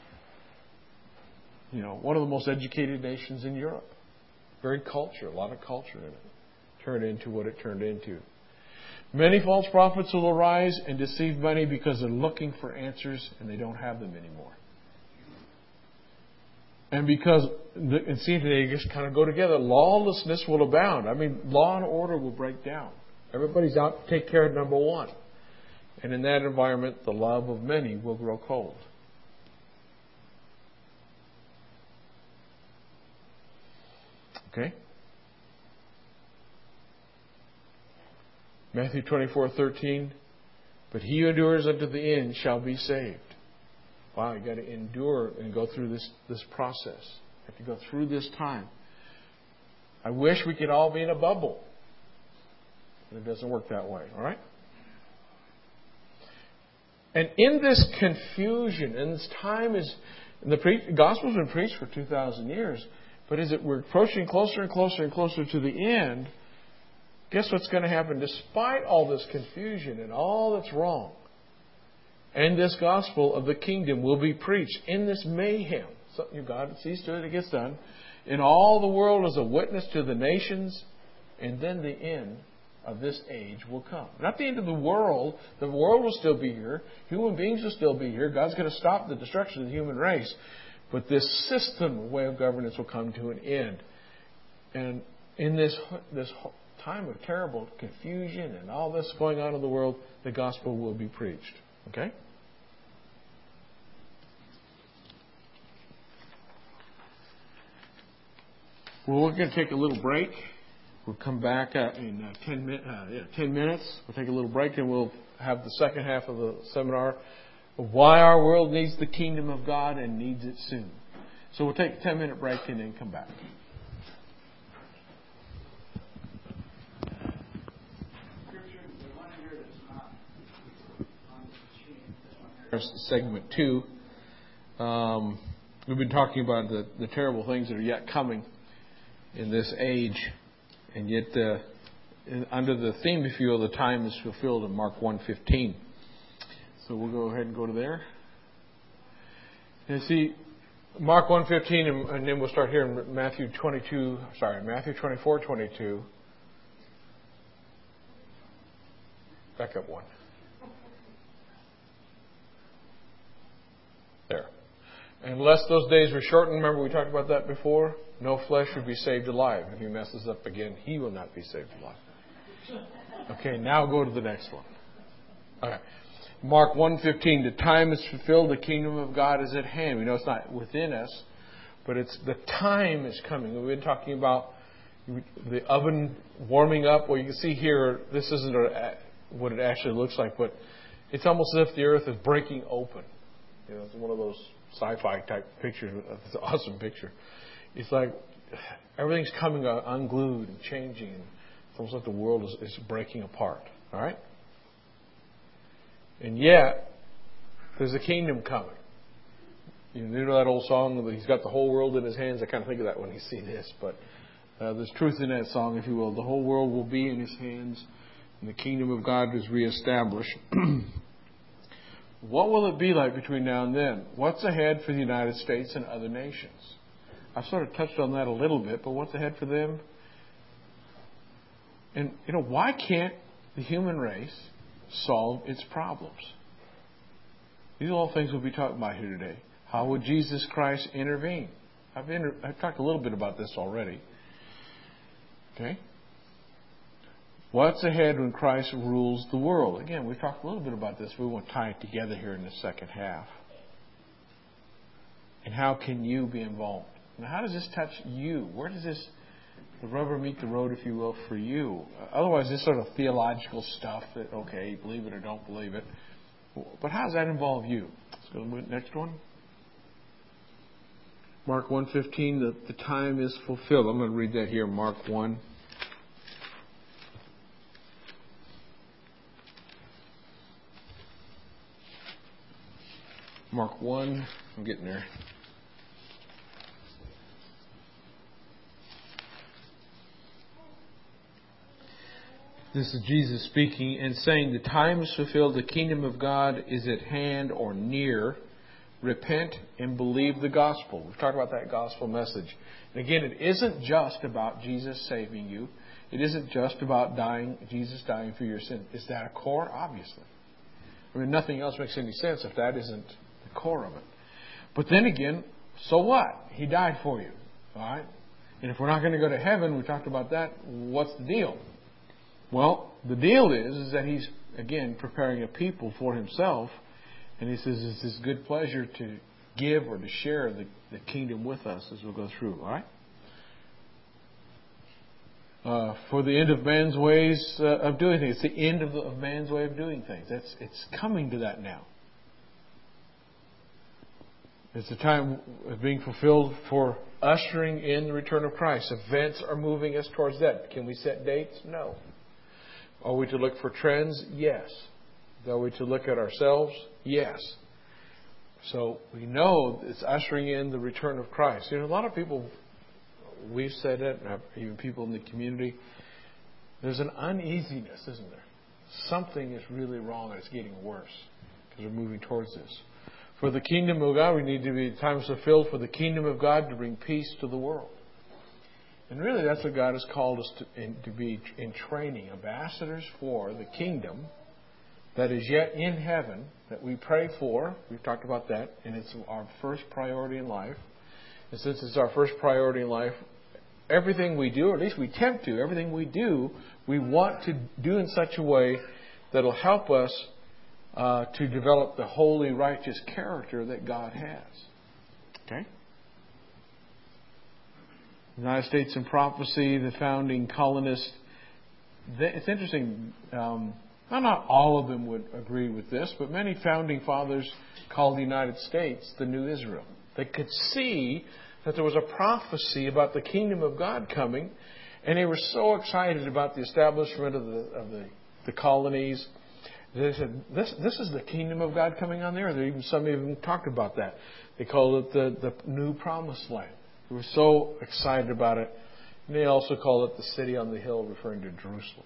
You know, one of the most educated nations in Europe. Very culture, a lot of culture in it. Turned into what it turned into. Many false prophets will arise and deceive many because they're looking for answers and they don't have them anymore. And because, and see, they just kind of go together. Lawlessness will abound. I mean, law and order will break down. Everybody's out to take care of number one. And in that environment, the love of many will grow cold. Okay? Matthew twenty-four thirteen, but he who endures unto the end shall be saved. Wow, you've got to endure and go through this, this process. You have to go through this time. I wish we could all be in a bubble. But it doesn't work that way, all right? And in this confusion, and this time is, and the, pre- the gospel's been preached for two thousand years, but as it, we're approaching closer and closer and closer to the end, guess what's going to happen? Despite all this confusion and all that's wrong, and this gospel of the kingdom will be preached in this mayhem. So God sees to it, it gets done. In all the world as a witness to the nations, and then the end of this age will come. Not the end of the world. The world will still be here. Human beings will still be here. God's going to stop the destruction of the human race. But this system, way of governance will come to an end. And in this this time of terrible confusion and all this going on in the world, the gospel will be preached. Okay? Well, we're going to take a little break. We'll come back uh, in uh, ten, mi- uh, yeah, ten minutes. We'll take a little break and we'll have the second half of the seminar of why our world needs the kingdom of God and needs it soon. So we'll take a ten minute break and then come back. Segment two. Um, we've been talking about the, the terrible things that are yet coming in this age, and yet uh, in, under the theme, if you will, the time is fulfilled in Mark one fifteen. So we'll go ahead and go to there. And see, Mark one fifteen, and, and then we'll start here in Matthew twenty-two. Sorry, Matthew twenty-four twenty-two. Back up one. There. Unless those days were shortened, remember we talked about that before? No flesh would be saved alive. If he messes up again, he will not be saved alive. Okay, now go to the next one. Okay. Mark one fifteen, the time is fulfilled, the kingdom of God is at hand. We know it's not within us, but it's the time is coming. We've been talking about the oven warming up. Well, you can see here, this isn't a, what it actually looks like, but it's almost as if the earth is breaking open. You know, it's one of those sci-fi type pictures. It's an awesome picture. It's like everything's coming unglued and changing. And it's almost like the world is, is breaking apart. All right? And yet, there's a kingdom coming. You know that old song, he's got the whole world in his hands? I kind of think of that when you see this. But uh, there's truth in that song, if you will. The whole world will be in his hands, and the kingdom of God is reestablished. What will it be like between now and then? What's ahead for the United States and other nations? I've sort of touched on that a little bit, but what's ahead for them? And, you know, why can't the human race solve its problems? These are all things we'll be talking about here today. How would Jesus Christ intervene? I've, inter- I've talked a little bit about this already. Okay? What's ahead when Christ rules the world? Again, we've talked a little bit about this. We want to tie it together here in the second half. And how can you be involved? Now, how does this touch you? Where does this, the rubber meet the road, if you will, for you? Otherwise, this sort of theological stuff that, okay, believe it or don't believe it. But how does that involve you? Let's go to the next one. Mark one fifteen, the, the time is fulfilled. I'm going to read that here, Mark one. Mark one, I'm getting there. This is Jesus speaking and saying, the time is fulfilled, the kingdom of God is at hand or near. Repent and believe the gospel. We've talked about that gospel message. And again, it isn't just about Jesus saving you. It isn't just about dying, Jesus dying for your sin. Is that a core? Obviously. I mean, nothing else makes any sense if that isn't the core of it. But then again, so what? He died for you. All right? And if we're not going to go to heaven, we talked about that, what's the deal? Well, the deal is, is that He's, again, preparing a people for Himself. And He says it's His good pleasure to give or to share the, the kingdom with us as we'll go through. All right? Uh, for the end of man's ways uh, of doing things. It's the end of, the, of man's way of doing things. That's, it's coming to that now. It's the time of being fulfilled for ushering in the return of Christ. Events are moving us towards that. Can we set dates? No. Are we to look for trends? Yes. Are we to look at ourselves? Yes. So we know it's ushering in the return of Christ. You know, a lot of people, we've said it, even people in the community, there's an uneasiness, isn't there? Something is really wrong and it's getting worse because we're moving towards this. For the kingdom of God, we need to be, time is fulfilled for the kingdom of God to bring peace to the world. And really that's what God has called us to, in, to be in training, ambassadors for the kingdom that is yet in heaven, that we pray for. We've talked about that, and it's our first priority in life. And since it's our first priority in life, everything we do, or at least we attempt to, everything we do, we want to do in such a way that will help us uh, to develop the holy, righteous character that God has. Okay? United States in Prophecy, the founding colonists. It's interesting. Um, not all of them would agree with this, but many founding fathers called the United States the New Israel. They could see that there was a prophecy about the kingdom of God coming, and they were so excited about the establishment of the of the, the colonies. They said, "This this is the kingdom of God coming on the earth." Even some even talked about that. They called it the the new promised land. They were so excited about it. And they also called it the city on the hill, referring to Jerusalem.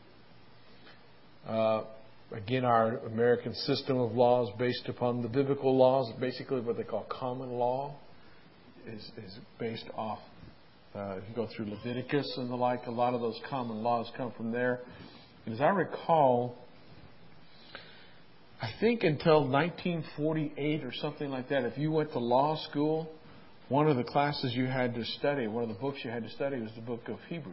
Uh, again, our American system of laws based upon the biblical laws, basically what they call common law. is, is based off, uh, if you go through Leviticus and the like, a lot of those common laws come from there. And as I recall, I think until nineteen forty-eight or something like that, if you went to law school, one of the classes you had to study, one of the books you had to study was the book of Hebrews.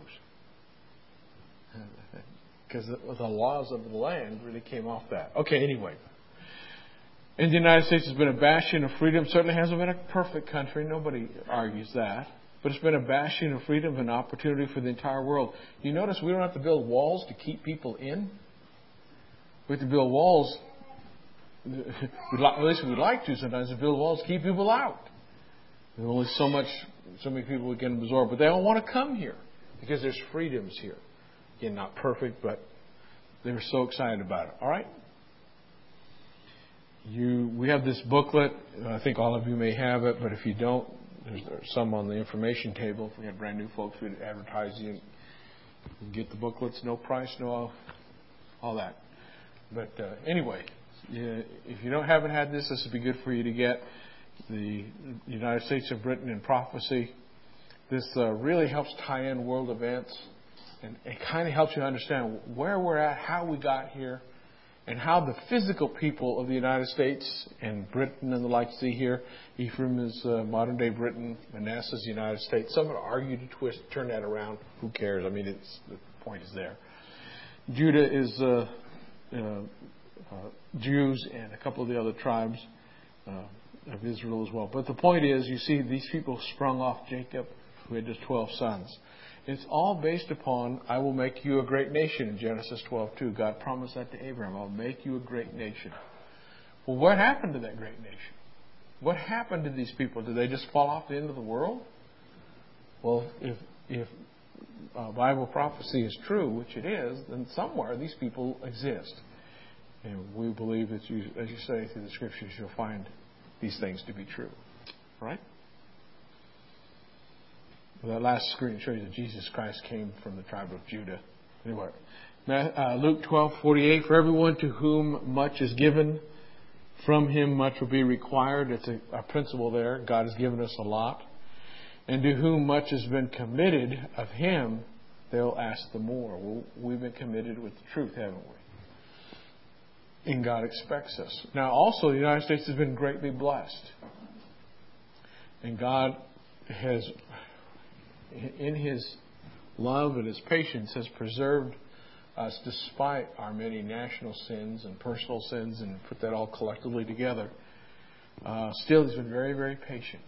Because the laws of the land really came off that. Okay, anyway. And the United States has been a bastion of freedom. Certainly hasn't been a perfect country. Nobody argues that. But it's been a bastion of freedom and opportunity for the entire world. You notice we don't have to build walls to keep people in. We have to build walls, at least we'd like to sometimes, to build walls to keep people out. There's only so much, so many people we can absorb. But they all want to come here because there's freedoms here. Again, not perfect, but they were so excited about it. All right? You, we have this booklet. I think all of you may have it, but if you don't, there's, there's some on the information table. If we had brand new folks, we'd advertise you. You can get the booklets, no price, no all, all that. But uh, anyway, yeah, if you don't haven't had this, this would be good for you to get. The United States of Britain in Prophecy. This uh, really helps tie in world events, and it kind of helps you understand where we're at, how we got here, and how the physical people of the United States and Britain and the like see here. Ephraim is uh, modern day Britain. Manasseh is the United States. Some would argue to twist, turn that around. Who cares? I mean, it's, the point is there. Judah is uh, uh, uh, Jews and a couple of the other tribes uh, of Israel as well. But the point is, you see, these people sprung off Jacob, who had just twelve sons. It's all based upon, I will make you a great nation in Genesis twelve two. God promised that to Abraham. I'll make you a great nation. Well, what happened to that great nation? What happened to these people? Did they just fall off the end of the world? Well, if if uh, Bible prophecy is true, which it is, then somewhere these people exist. And we believe that, you, as you say through the Scriptures, you'll find these things to be true. Right? Well, that last screen shows you that Jesus Christ came from the tribe of Judah. Anyway, uh, Luke twelve forty-eight. For everyone to whom much is given, from him much will be required. It's a, a principle there. God has given us a lot. And to whom much has been committed of him, they'll ask the more. Well, we've been committed with the truth, haven't we? And God expects us. Now, also, the United States has been greatly blessed. And God has, in His love and His patience, has preserved us despite our many national sins and personal sins, and put that all collectively together. Uh, still, He's been very, very patient.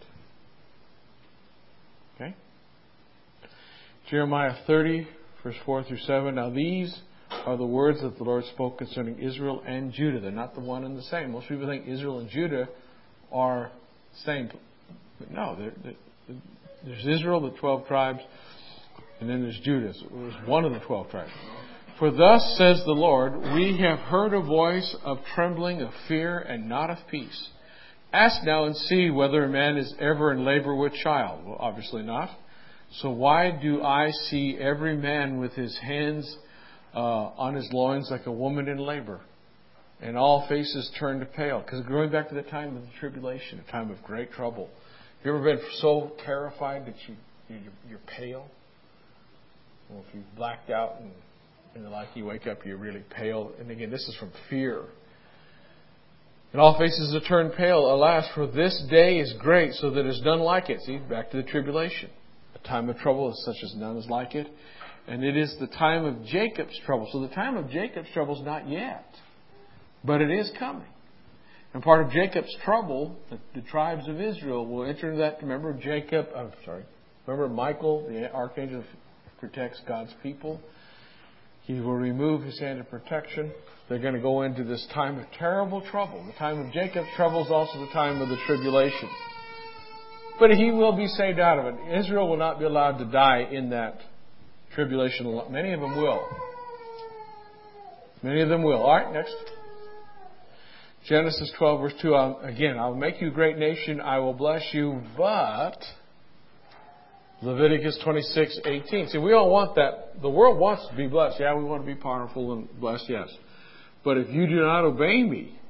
Okay? Jeremiah thirty, verse four through seven. Now these are the words that the Lord spoke concerning Israel and Judah. They're not the one and the same. Most people think Israel and Judah are the same. But no, they're, they're, there's Israel, the twelve tribes, and then there's Judah. So it was one of the twelve tribes. For thus says the Lord, we have heard a voice of trembling, of fear, and not of peace. Ask now and see whether a man is ever in labor with child. Well, obviously not. So why do I see every man with his hands uh, on his loins like a woman in labor, and all faces turned to pale? Because going back to the time of the tribulation, a time of great trouble. Have you ever been so terrified that you, you you're pale? Well, if you've blacked out and, and like you wake up, you're really pale. And again, this is from fear. And all faces are turned pale. Alas, for this day is great, so that it's none like it. See, back to the tribulation. A time of trouble is such as none is like it. And it is the time of Jacob's trouble. So the time of Jacob's trouble is not yet. But it is coming. And part of Jacob's trouble, the, the tribes of Israel will enter into that. Remember Jacob, I'm sorry, remember Michael, the archangel protects God's people. He will remove his hand of protection. They're going to go into this time of terrible trouble. The time of Jacob's trouble is also the time of the tribulation. But he will be saved out of it. Israel will not be allowed to die in that tribulation. Many of them will. Many of them will. All right, next. Genesis twelve, verse two. I'll, again, I'll make you a great nation. I will bless you, but Leviticus twenty-six, eighteen. See, we all want that. The world wants to be blessed. Yeah, we want to be powerful and blessed, yes. But if you do not obey me,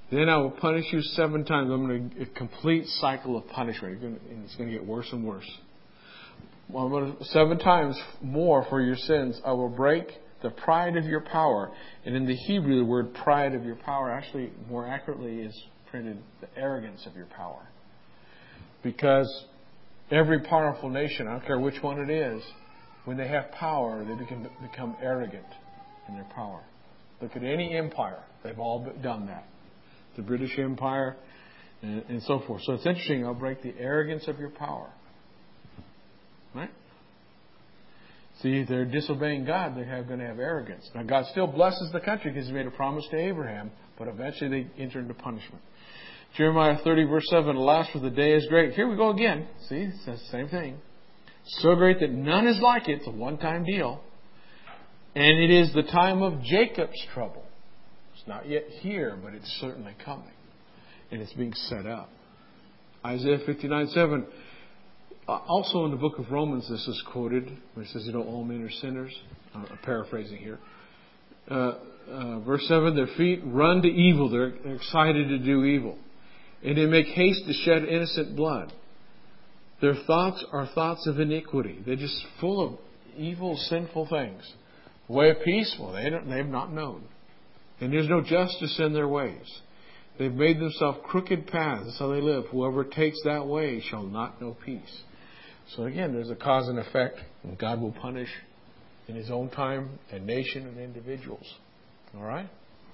Then I will punish you seven times. I'm going to a complete cycle of punishment. Going to, and it's going to get worse and worse. Well, I'm going to, seven times more for your sins. I will break the pride of your power. And in the Hebrew, the word pride of your power actually more accurately is printed the arrogance of your power. Because every powerful nation, I don't care which one it is, when they have power, they become, become arrogant in their power. Look at any empire. They've all done that. The British Empire and, and so forth. So it's interesting. I'll break the arrogance of your power. Right? See, they're disobeying God. They're going to have arrogance. Now, God still blesses the country because He made a promise to Abraham, but eventually they enter into punishment. Jeremiah thirty, verse seven, alas, for the day is great. Here we go again. See, it says the same thing. So great that none is like it. It's a one-time deal. And it is the time of Jacob's trouble. It's not yet here, but it's certainly coming. And it's being set up. Isaiah fifty-nine, seven. Also in the book of Romans, this is quoted, where it says, you know, all men are sinners. I'm paraphrasing here. Uh, uh, verse seven, their feet run to evil. They're, they're excited to do evil. And they make haste to shed innocent blood. Their thoughts are thoughts of iniquity. They're just full of evil, sinful things. The way of peace, well, they, don't, they have not known. And there's no justice in their ways. They've made themselves crooked paths. That's how they live. Whoever takes that way shall not know peace. So again, there's a cause and effect, and God will punish in His own time a nation and individuals. All right?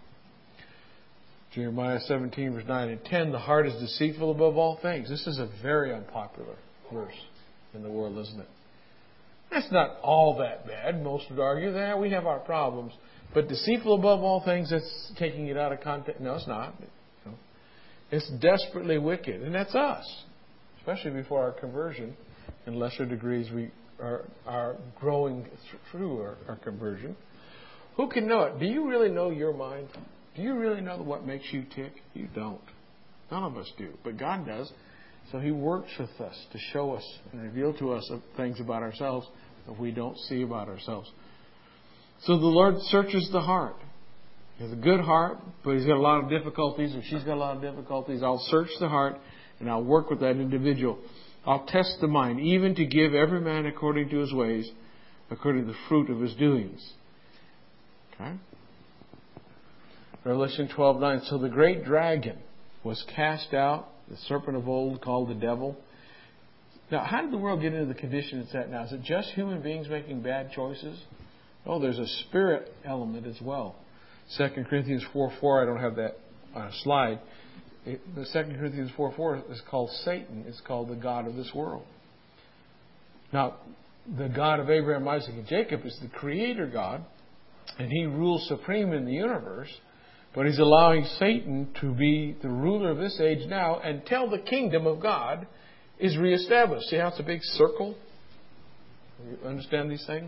Jeremiah seventeen, verse nine and ten, the heart is deceitful above all things. This is a very unpopular verse in the world, isn't it? That's not all that bad. Most would argue that we have our problems. But deceitful above all things, that's taking it out of context. No, it's not. It's desperately wicked. And that's us. Especially before our conversion. In lesser degrees, we are, are growing through our, our conversion. Who can know it? Do you really know your mind? Do you really know what makes you tick? You don't. None of us do. But God does. So He works with us to show us and reveal to us things about ourselves that we don't see about ourselves. So the Lord searches the heart. He has a good heart, but He's got a lot of difficulties, or she's got a lot of difficulties. I'll search the heart, and I'll work with that individual. I'll test the mind, even to give every man according to his ways, according to the fruit of his doings. Okay? Revelation twelve nine. So the great dragon was cast out, the serpent of old called the devil. Now, how did the world get into the condition it's at now? Is it just human beings making bad choices? Oh, there's a spirit element as well. Second Corinthians four four, I don't have that on a slide. It, the Second Corinthians four four is called Satan. It's called the God of this world. Now, the God of Abraham, Isaac, and Jacob is the Creator God, and He rules supreme in the universe, but He's allowing Satan to be the ruler of this age now until the kingdom of God is reestablished. See how it's a big circle? You understand these things?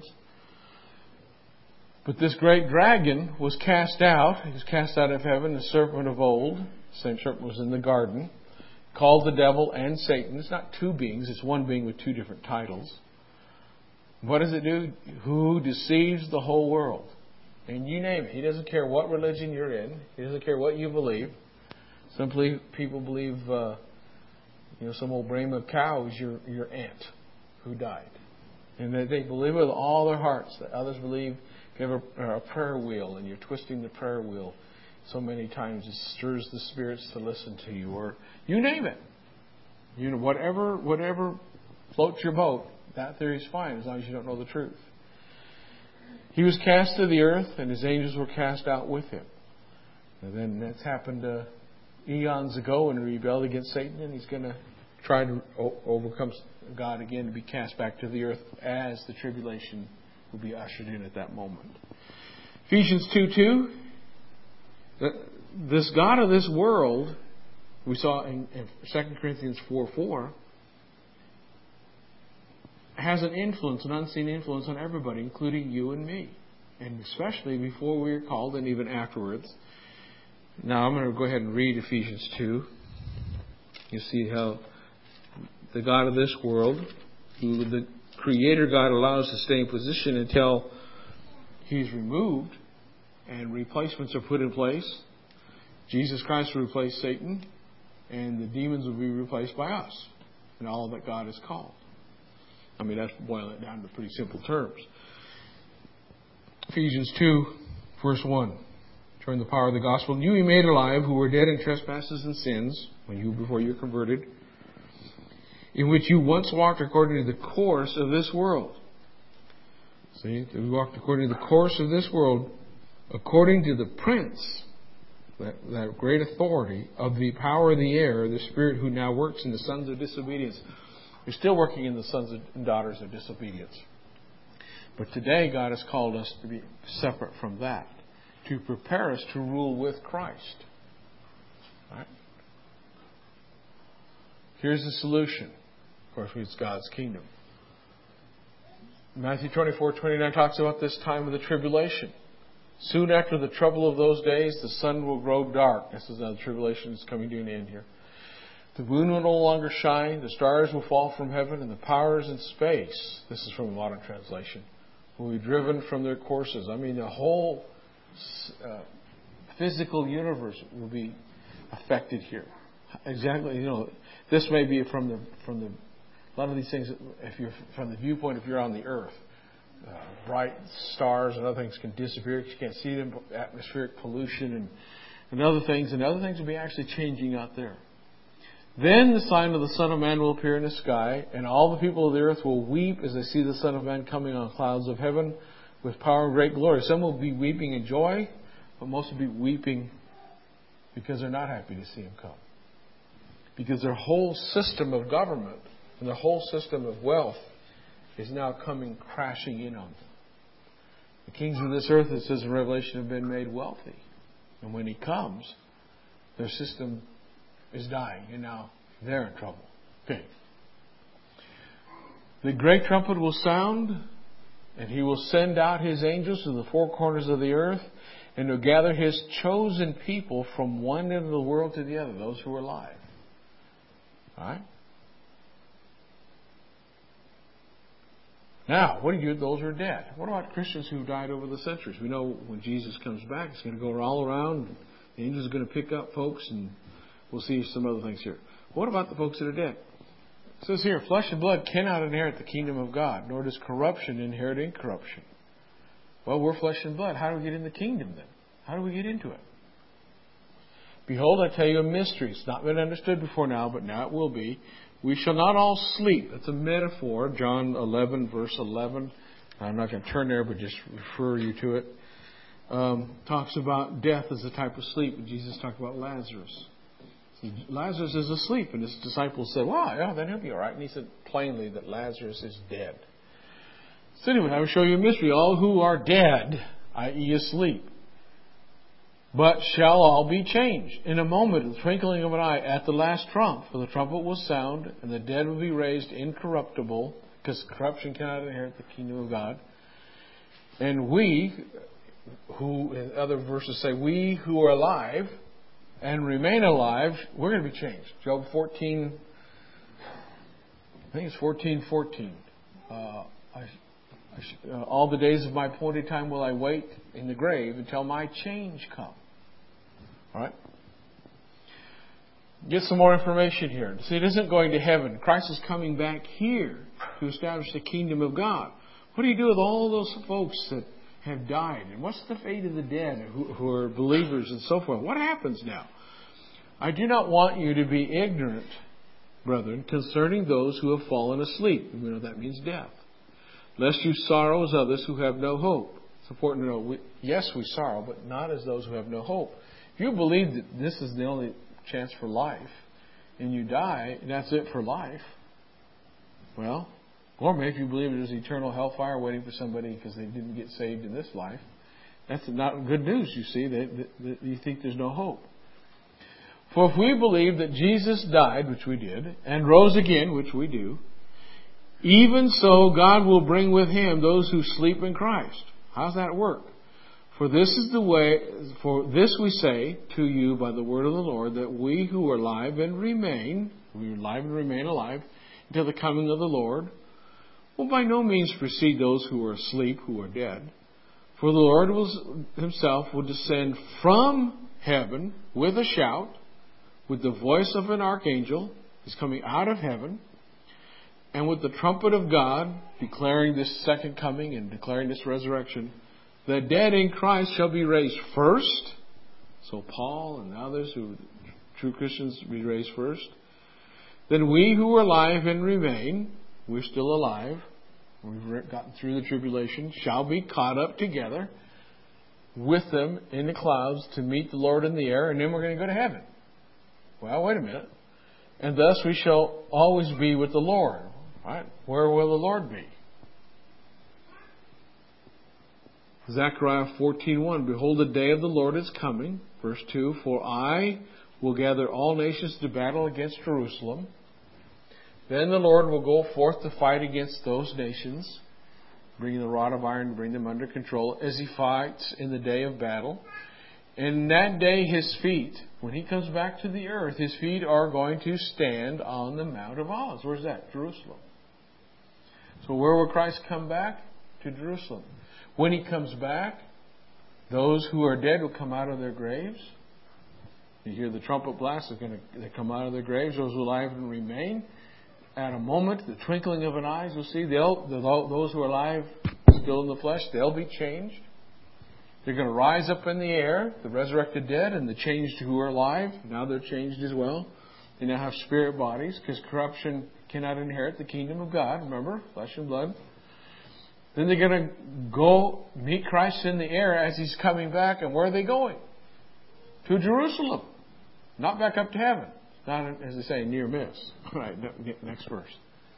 But this great dragon was cast out. He was cast out of heaven, the serpent of old. The same serpent was in the garden. Called the devil and Satan. It's not two beings. It's one being with two different titles. What does it do? Who deceives the whole world. And you name it. He doesn't care what religion you're in. He doesn't care what you believe. Simply, people believe, uh, you know, some old Brahma cow is your, your aunt who died. And they, they believe with all their hearts. That others believe you have a, a prayer wheel and you're twisting the prayer wheel so many times it stirs the spirits to listen to you, or you name it. You know, whatever whatever floats your boat, that theory is fine as long as you don't know the truth. He was cast to the earth, and his angels were cast out with him. And then that's happened uh, eons ago, and he rebelled against Satan, and he's going to try to o- overcome God again to be cast back to the earth as the tribulation will be ushered in at that moment. Ephesians two two. This God of this world, we saw in, in Second Corinthians four four, has an influence, an unseen influence on everybody, including you and me. And especially before we are called and even afterwards. Now I'm going to go ahead and read Ephesians two. You see how the God of this world, who the Creator God allows to stay in position until He's removed and replacements are put in place. Jesus Christ will replace Satan, and the demons will be replaced by us and all that God has called. I mean, that's boiling it down to pretty simple terms. Ephesians two, verse one. Showing the power of the gospel. You he made alive who were dead in trespasses and sins, when you before you were converted, in which you once walked according to the course of this world. See, we walked according to the course of this world, according to the prince, that, that great authority of the power of the air, the spirit who now works in the sons of disobedience. We're still working in the sons and daughters of disobedience. But today God has called us to be separate from that, to prepare us to rule with Christ. Right? Here's the solution. Of course, it's God's kingdom. Matthew twenty-four twenty-nine talks about this time of the tribulation. Soon after the trouble of those days, the sun will grow dark. This is how the tribulation is coming to an end here. The moon will no longer shine. The stars will fall from heaven, and the powers in space, this is from a modern translation, will be driven from their courses. I mean, the whole uh, physical universe will be affected here. Exactly, you know, this may be from the from the a lot of these things. If you're from the viewpoint, if you're on the Earth, uh, bright stars and other things can disappear. You can't see them. Atmospheric pollution and and other things, and other things will be actually changing out there. Then the sign of the Son of Man will appear in the sky, and all the people of the earth will weep as they see the Son of Man coming on clouds of heaven with power and great glory. Some will be weeping in joy, but most will be weeping because they're not happy to see Him come. Because their whole system of government and their whole system of wealth is now coming crashing in on them. The kings of this earth, it says in Revelation, have been made wealthy. And when He comes, their system is dying, and now they're in trouble. Okay. The great trumpet will sound, and He will send out His angels to the four corners of the earth, and to gather His chosen people from one end of the world to the other, those who are alive. All right? Now, what do you do with those who are dead? What about Christians who died over the centuries? We know when Jesus comes back, it's going to go all around. The angels are going to pick up folks, and we'll see some other things here. What about the folks that are dead? It says here, flesh and blood cannot inherit the kingdom of God, nor does corruption inherit incorruption. Well, we're flesh and blood. How do we get in the kingdom then? How do we get into it? Behold, I tell you a mystery. It's not been understood before now, but now it will be. We shall not all sleep. That's a metaphor. John eleven, verse eleven. I'm not going to turn there, but just refer you to it. Um, talks about death as a type of sleep. And Jesus talked about Lazarus. See, Lazarus is asleep, and his disciples said, "Wow, yeah, then he'll be all right." And he said plainly that Lazarus is dead. So anyway, I will show you a mystery. All who are dead, that is asleep, but shall all be changed in a moment, the twinkling of an eye, at the last trump. For the trumpet will sound, and the dead will be raised incorruptible, because corruption cannot inherit the kingdom of God. And we, who in other verses say, we who are alive and remain alive, we're going to be changed. Job fourteen, I think it's fourteen fourteen. Uh, I, I sh- uh, all the days of my appointed time will I wait in the grave until my change come. All right? Get some more information here. See, it isn't going to heaven. Christ is coming back here to establish the kingdom of God. What do you do with all those folks that have died? And what's the fate of the dead who, who are believers and so forth? What happens now? I do not want you to be ignorant, brethren, concerning those who have fallen asleep. We know that means death. Lest you sorrow as others who have no hope. It's important to know, we, yes, we sorrow, but not as those who have no hope. If you believe that this is the only chance for life, and you die, and that's it for life, well, or maybe if you believe there's eternal hellfire waiting for somebody because they didn't get saved in this life, that's not good news, you see, that, that, that you think there's no hope. For if we believe that Jesus died, which we did, and rose again, which we do, even so God will bring with Him those who sleep in Christ. How's that work? For this is the way, for this we say to you by the word of the Lord, that we who are alive and remain, we are alive and remain alive, until the coming of the Lord, will by no means precede those who are asleep, who are dead. For the Lord will, Himself will descend from heaven with a shout, with the voice of an archangel. He's coming out of heaven. And with the trumpet of God, declaring this second coming and declaring this resurrection, the dead in Christ shall be raised first. So Paul and others who are true Christians be raised first. Then we who are alive and remain, we're still alive, we've gotten through the tribulation, shall be caught up together with them in the clouds to meet the Lord in the air, and then we're going to go to heaven. Well, wait a minute. And thus we shall always be with the Lord. Right? Where will the Lord be? Zechariah fourteen one. Behold, the day of the Lord is coming. Verse two. For I will gather all nations to battle against Jerusalem. Then the Lord will go forth to fight against those nations, bringing the rod of iron to bring them under control, as he fights in the day of battle. And that day his feet, when he comes back to the earth, his feet are going to stand on the Mount of Olives. Where's that? Jerusalem. So where will Christ come back? To Jerusalem. When he comes back, those who are dead will come out of their graves. You hear the trumpet blast, they're going to they come out of their graves. Those who are alive and remain, at a moment, the twinkling of an eye, you'll see, they'll, those who are alive, still in the flesh, they'll be changed. They're going to rise up in the air, the resurrected dead, and the changed who are alive. Now they're changed as well. They now have spirit bodies, because corruption cannot inherit the kingdom of God. Remember, flesh and blood. Then they're going to go meet Christ in the air as He's coming back. And where are they going? To Jerusalem. Not back up to heaven. Not, as they say, near miss. All right, next verse.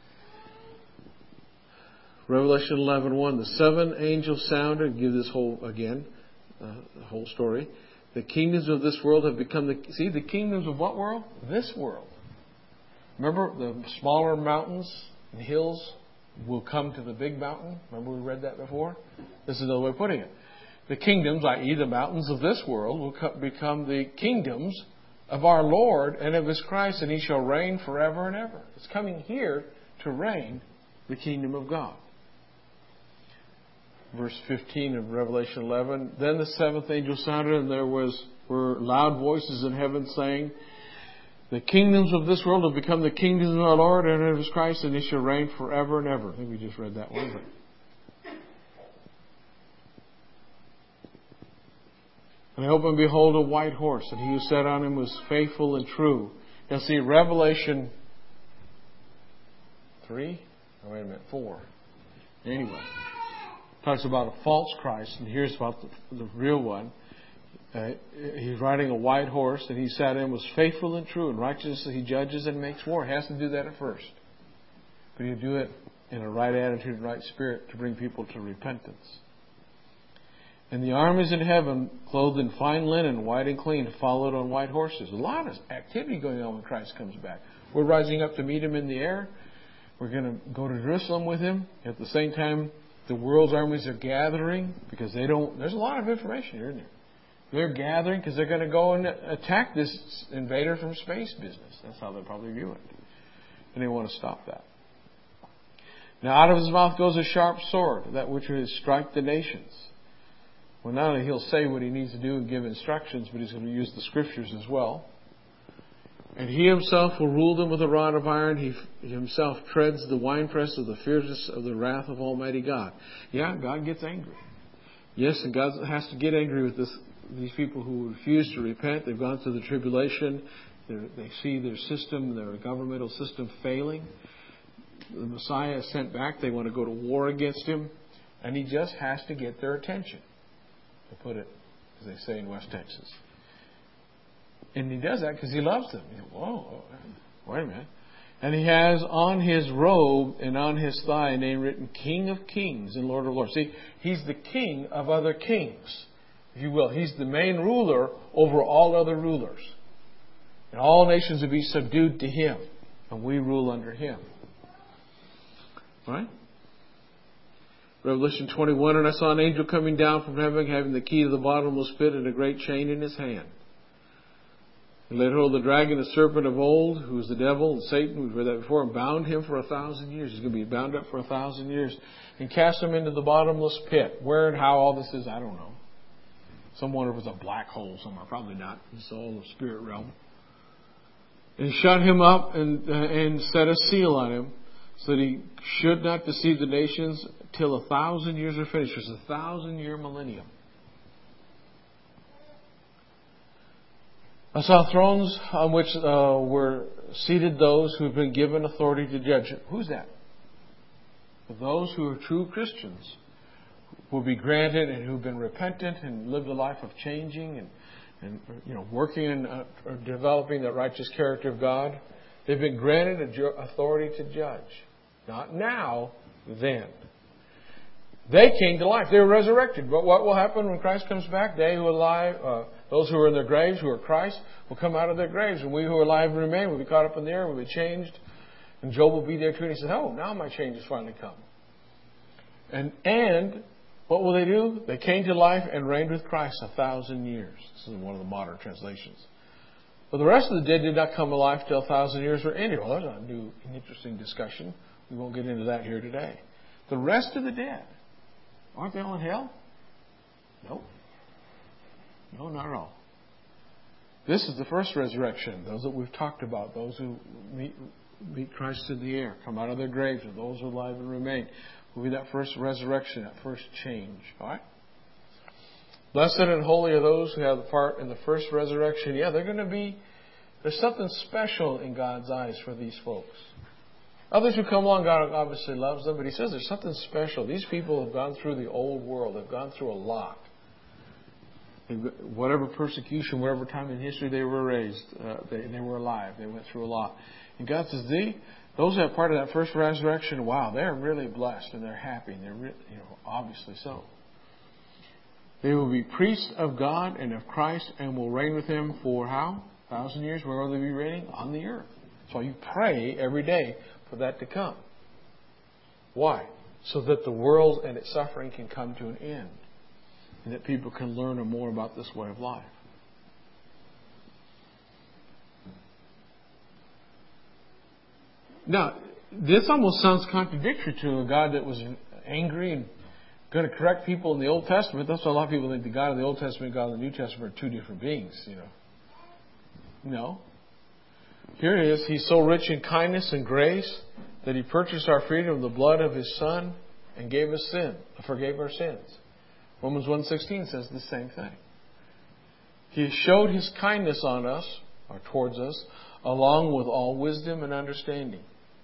Revelation eleven one. The seven angels sounded. Give this whole, again, uh, the whole story. The kingdoms of this world have become the... See, the kingdoms of what world? This world. Remember, the smaller mountains and hills will come to the big mountain. Remember we read that before? This is another way of putting it. The kingdoms, that is the mountains of this world, will co- become the kingdoms of our Lord and of His Christ, and He shall reign forever and ever. It's coming here to reign the kingdom of God. Verse fifteen of Revelation eleven. Then the seventh angel sounded, and there was were loud voices in heaven saying, the kingdoms of this world have become the kingdoms of our Lord and of His Christ, and He shall reign forever and ever. I think we just read that one. But and I opened, behold, a white horse, and he who sat on him was faithful and true. Now see, Revelation three? Oh, wait a minute, four. Anyway, talks about a false Christ, and here's about the, the real one. Uh, he's riding a white horse, and he sat in, was faithful and true, and righteous. He judges and makes war. He has to do that at first. But he'll do it in a right attitude and right spirit to bring people to repentance. And the armies in heaven, clothed in fine linen, white and clean, followed on white horses. A lot of activity going on when Christ comes back. We're rising up to meet Him in the air. We're going to go to Jerusalem with Him. At the same time, the world's armies are gathering because they don't... There's a lot of information here, isn't there? They're gathering because they're going to go and attack this invader from space business. That's how they'll probably view it. And they want to stop that. Now out of His mouth goes a sharp sword, that which will strike the nations. Well, not only He'll say what He needs to do and give instructions, but He's going to use the Scriptures as well. And He Himself will rule them with a rod of iron. He, he Himself treads the winepress of the fierceness of the wrath of Almighty God. Yeah, God gets angry. Yes, and God has to get angry with this. These people who refuse to repent. They've gone through the tribulation. They're, they see their system, their governmental system failing. The Messiah is sent back. They want to go to war against Him. And He just has to get their attention, to put it, as they say in West Texas. And He does that because He loves them. You go, whoa, wait a minute. And He has on His robe and on His thigh a name written, King of Kings and Lord of Lords. See, He's the King of other kings, if you will. He's the main ruler over all other rulers. And all nations will be subdued to Him. And we rule under Him. Right? Revelation twenty-one, and I saw an angel coming down from heaven, having the key to the bottomless pit and a great chain in his hand. He laid hold of the dragon, the serpent of old, who is the devil and Satan, we've read that before, and bound him for a thousand years. He's going to be bound up for a thousand years. And cast him into the bottomless pit. Where and how all this is, I don't know. Some wonder if it's a black hole somewhere. Probably not. It's all the spirit realm. And shut him up and, uh, and set a seal on him so that he should not deceive the nations till a thousand years are finished. It's a thousand year millennium. I saw thrones on which uh, were seated those who have been given authority to judge. Who's that? Those who are true Christians will be granted and who've been repentant and lived a life of changing and, and you know, working and uh, developing the righteous character of God. They've been granted a ju- authority to judge. Not now, then. They came to life. They were resurrected. But what will happen when Christ comes back? They who are alive, uh, those who are in their graves, who are Christ, will come out of their graves. And we who are alive and remain will be caught up in the air, will be changed. And Job will be there too. And he says, oh, now my change has finally come. And, and what will they do? They came to life and reigned with Christ a thousand years. This is one of the modern translations. But the rest of the dead did not come alive till a thousand years were ended. Well, that's a new and interesting discussion. We won't get into that here today. The rest of the dead, aren't they all in hell? Nope. No, not at all. This is the first resurrection. Those that we've talked about, those who meet, meet Christ in the air, come out of their graves, or those who are alive and remain, will be that first resurrection, that first change. All right? Blessed and holy are those who have the part in the first resurrection. Yeah, they're going to be, there's something special in God's eyes for these folks. Others who come along, God obviously loves them, but He says there's something special. These people have gone through the old world. They've gone through a lot. Whatever persecution, whatever time in history they were raised, uh, they, they were alive. They went through a lot. And God says, they, those who have part of that first resurrection, wow, they're really blessed and they're happy. And they're, re- you know, obviously so. They will be priests of God and of Christ and will reign with Him for how? A thousand years. Where will they be reigning? On the earth. So you pray every day for that to come. Why? So that the world and its suffering can come to an end. And that people can learn more about this way of life. Now, this almost sounds contradictory to a God that was angry and going to correct people in the Old Testament. That's why a lot of people think the God of the Old Testament and God of the New Testament are two different beings, you know. No. Here it is. He's so rich in kindness and grace that He purchased our freedom with the blood of His Son and gave us sin, forgave our sins. Romans one sixteen says the same thing. He showed His kindness on us, or towards us, along with all wisdom and understanding.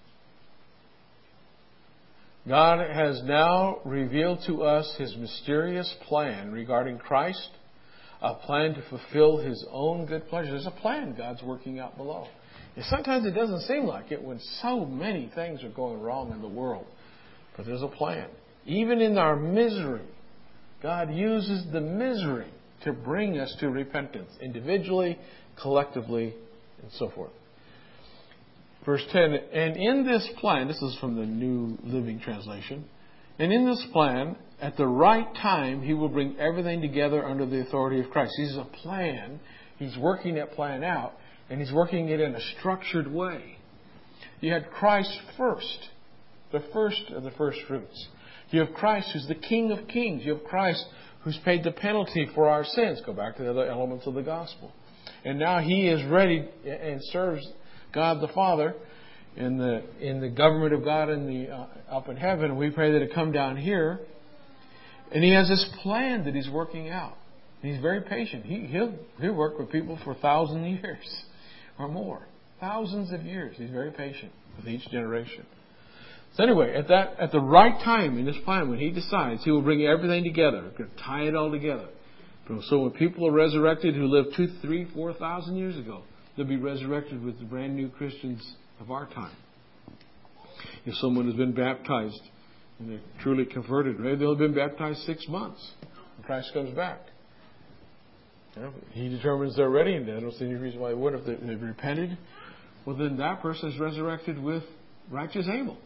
God has now revealed to us His mysterious plan regarding Christ, a plan to fulfill His own good pleasure. There's a plan God's working out below. And sometimes it doesn't seem like it when so many things are going wrong in the world. But there's a plan. Even in our misery, God uses the misery to bring us to repentance, individually, collectively, and so forth. Verse ten, and in this plan, this is from the New Living Translation, and in this plan, at the right time, He will bring everything together under the authority of Christ. This is a plan. He's working that plan out, and He's working it in a structured way. You had Christ first, the first of the first fruits. You have Christ who's the King of Kings. You have Christ who's paid the penalty for our sins. Go back to the other elements of the gospel. And now He is ready and serves God the Father in the in the government of God in the uh, up in heaven. We pray that it come down here. And He has this plan that He's working out. He's very patient. He, he'll, he'll work with people for a thousand years or more. Thousands of years. He's very patient with each generation. So anyway, at that, at the right time in His plan, when He decides, He will bring everything together. He's going to tie it all together. So when people are resurrected who lived two, three, four thousand years ago, they'll be resurrected with the brand new Christians of our time. If someone has been baptized and they're truly converted, maybe they'll have been baptized six months when Christ comes back. You know, He determines they're ready, and I don't see any reason why they wouldn't if they've repented. Well, then that person is resurrected with righteous Abel.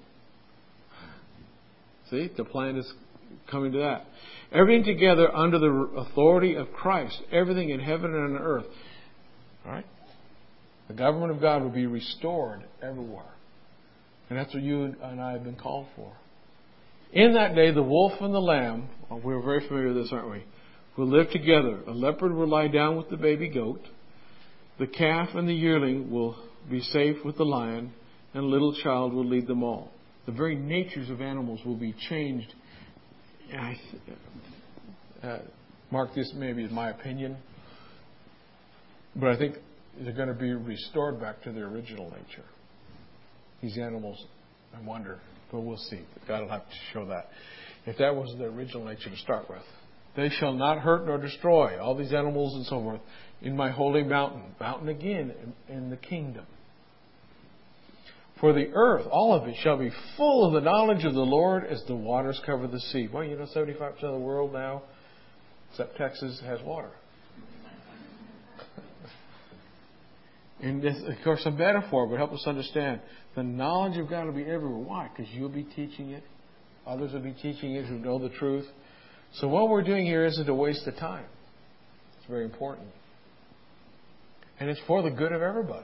See, the plan is coming to that. Everything together under the authority of Christ. Everything in heaven and on earth. All right? The government of God will be restored everywhere. And that's what you and I have been called for. In that day, the wolf and the lamb, well, we're very familiar with this, aren't we, will live together. A leopard will lie down with the baby goat. The calf and the yearling will be safe with the lion, and a little child will lead them all. The very natures of animals will be changed. I, uh, Mark, this maybe is my opinion, but I think they're going to be restored back to their original nature. These animals, I wonder, but we'll see. God will have to show that. If that was their original nature to start with. They shall not hurt nor destroy all these animals and so forth in my holy mountain. Mountain again in, in the kingdom. For the earth, all of it, shall be full of the knowledge of the Lord as the waters cover the sea. Well, you know, seventy-five percent of the world now, except Texas, has water. And this, of course, a metaphor would help us understand the knowledge of God will be everywhere. Why? Because you'll be teaching it. Others will be teaching it who know the truth. So what we're doing here isn't a waste of time. It's very important. And it's for the good of everybody.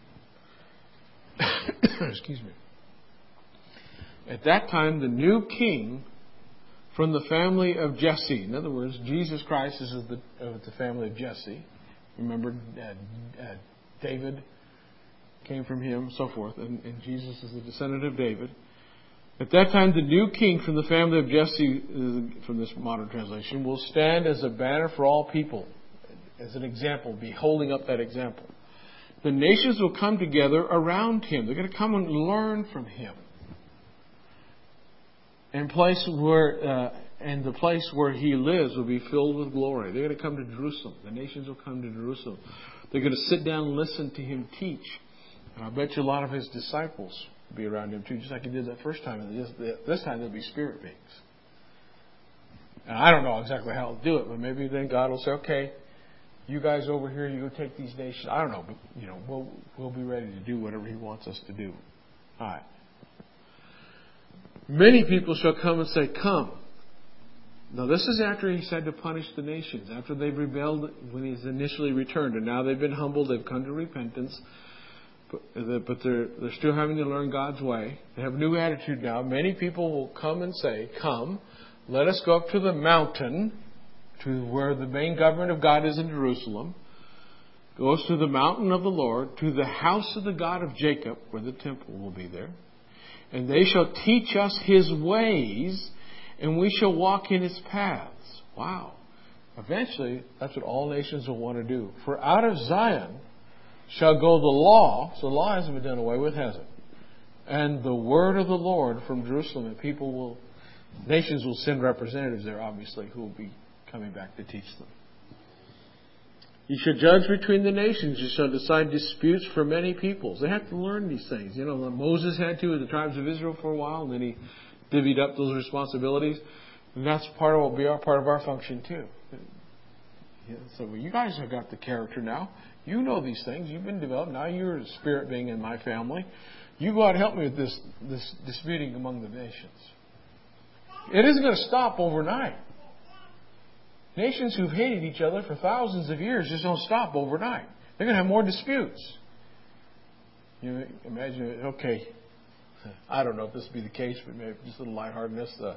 Excuse me. At that time, the new king from the family of Jesse. In other words, Jesus Christ is of the, of the family of Jesse. Remember, uh, uh, David came from him, so forth. And, and Jesus is the descendant of David. At that time, the new king from the family of Jesse, from this modern translation, will stand as a banner for all people. As an example, be holding up that example. The nations will come together around him. They're going to come and learn from him. And place where, uh, and the place where he lives will be filled with glory. They're going to come to Jerusalem. The nations will come to Jerusalem. They're going to sit down and listen to him teach. And I bet you a lot of his disciples will be around him too, just like he did that first time. And this time they'll be spirit beings. And I don't know exactly how he'll do it, but maybe then God will say, okay, you guys over here, you go take these nations. I don't know, but you know, we'll we'll be ready to do whatever he wants us to do. All right. Many people shall come and say, come. Now this is after he said to punish the nations, after they've rebelled when he's initially returned, and now they've been humbled, they've come to repentance, but, but they're they're still having to learn God's way. They have a new attitude now. Many people will come and say, come, let us go up to the mountain, to where the main government of God is in Jerusalem, goes to the mountain of the Lord, to the house of the God of Jacob, where the temple will be there. And they shall teach us his ways, and we shall walk in his paths. Wow. Eventually, that's what all nations will want to do. For out of Zion shall go the law. So the law hasn't been done away with, has it? And the word of the Lord from Jerusalem. And people will, nations will send representatives there, obviously, who will be coming back to teach them. You shall judge between the nations. You shall decide disputes for many peoples. They have to learn these things. You know, Moses had to with the tribes of Israel for a while, and then he divvied up those responsibilities. And that's part of what will be our, part of our function too. Yeah, so well, you guys have got the character now. You know these things. You've been developed. Now you're a spirit being in my family. You go out and help me with this, this disputing among the nations. It isn't going to stop overnight. Nations who've hated each other for thousands of years just don't stop overnight. They're going to have more disputes. You know, imagine, okay, I don't know if this would be the case, but maybe just a little lightheartedness. Uh,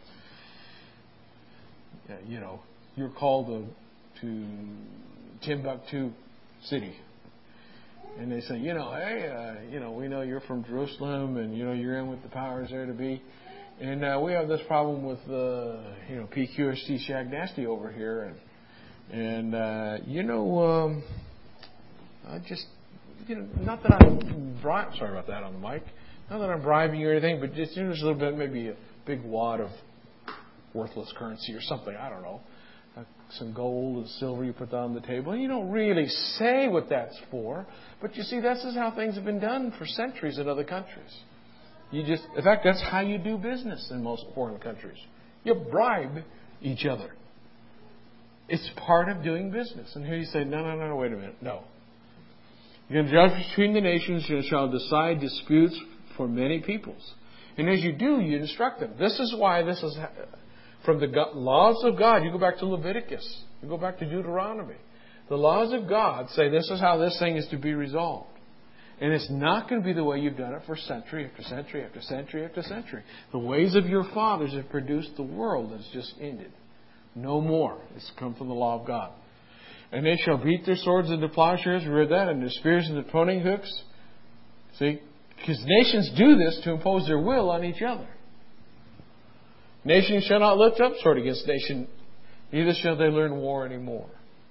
you know, you're called to, to Timbuktu City. And they say, you know, hey, uh, you know, we know you're from Jerusalem and, you know, you're in with the powers there to be. And uh, we have this problem with, uh, you know, P Q S T Shag Nasty over here. And, and uh, you know, um, I just, you know, not that I'm, bri- sorry about that on the mic. Not that I'm bribing you or anything, but just, you know, just a little bit, maybe a big wad of worthless currency or something. I don't know. Uh, some gold and silver you put on the table. And you don't really say what that's for. But you see, this is how things have been done for centuries in other countries. You just, in fact, that's how you do business in most foreign countries. You bribe each other. It's part of doing business. And here you say, no, no, no, no, wait a minute. No. You're going to judge between the nations. You shall decide disputes for many peoples. And as you do, you instruct them. This is why this is from the laws of God. You go back to Leviticus. You go back to Deuteronomy. The laws of God say this is how this thing is to be resolved. And it's not going to be the way you've done it for century after century after century after century. The ways of your fathers have produced the world that's just ended. No more. It's come from the law of God. And they shall beat their swords into plowshares. We read that. And their spears into pruning hooks. See? Because nations do this to impose their will on each other. Nation shall not lift up sword against nation. Neither shall they learn war anymore.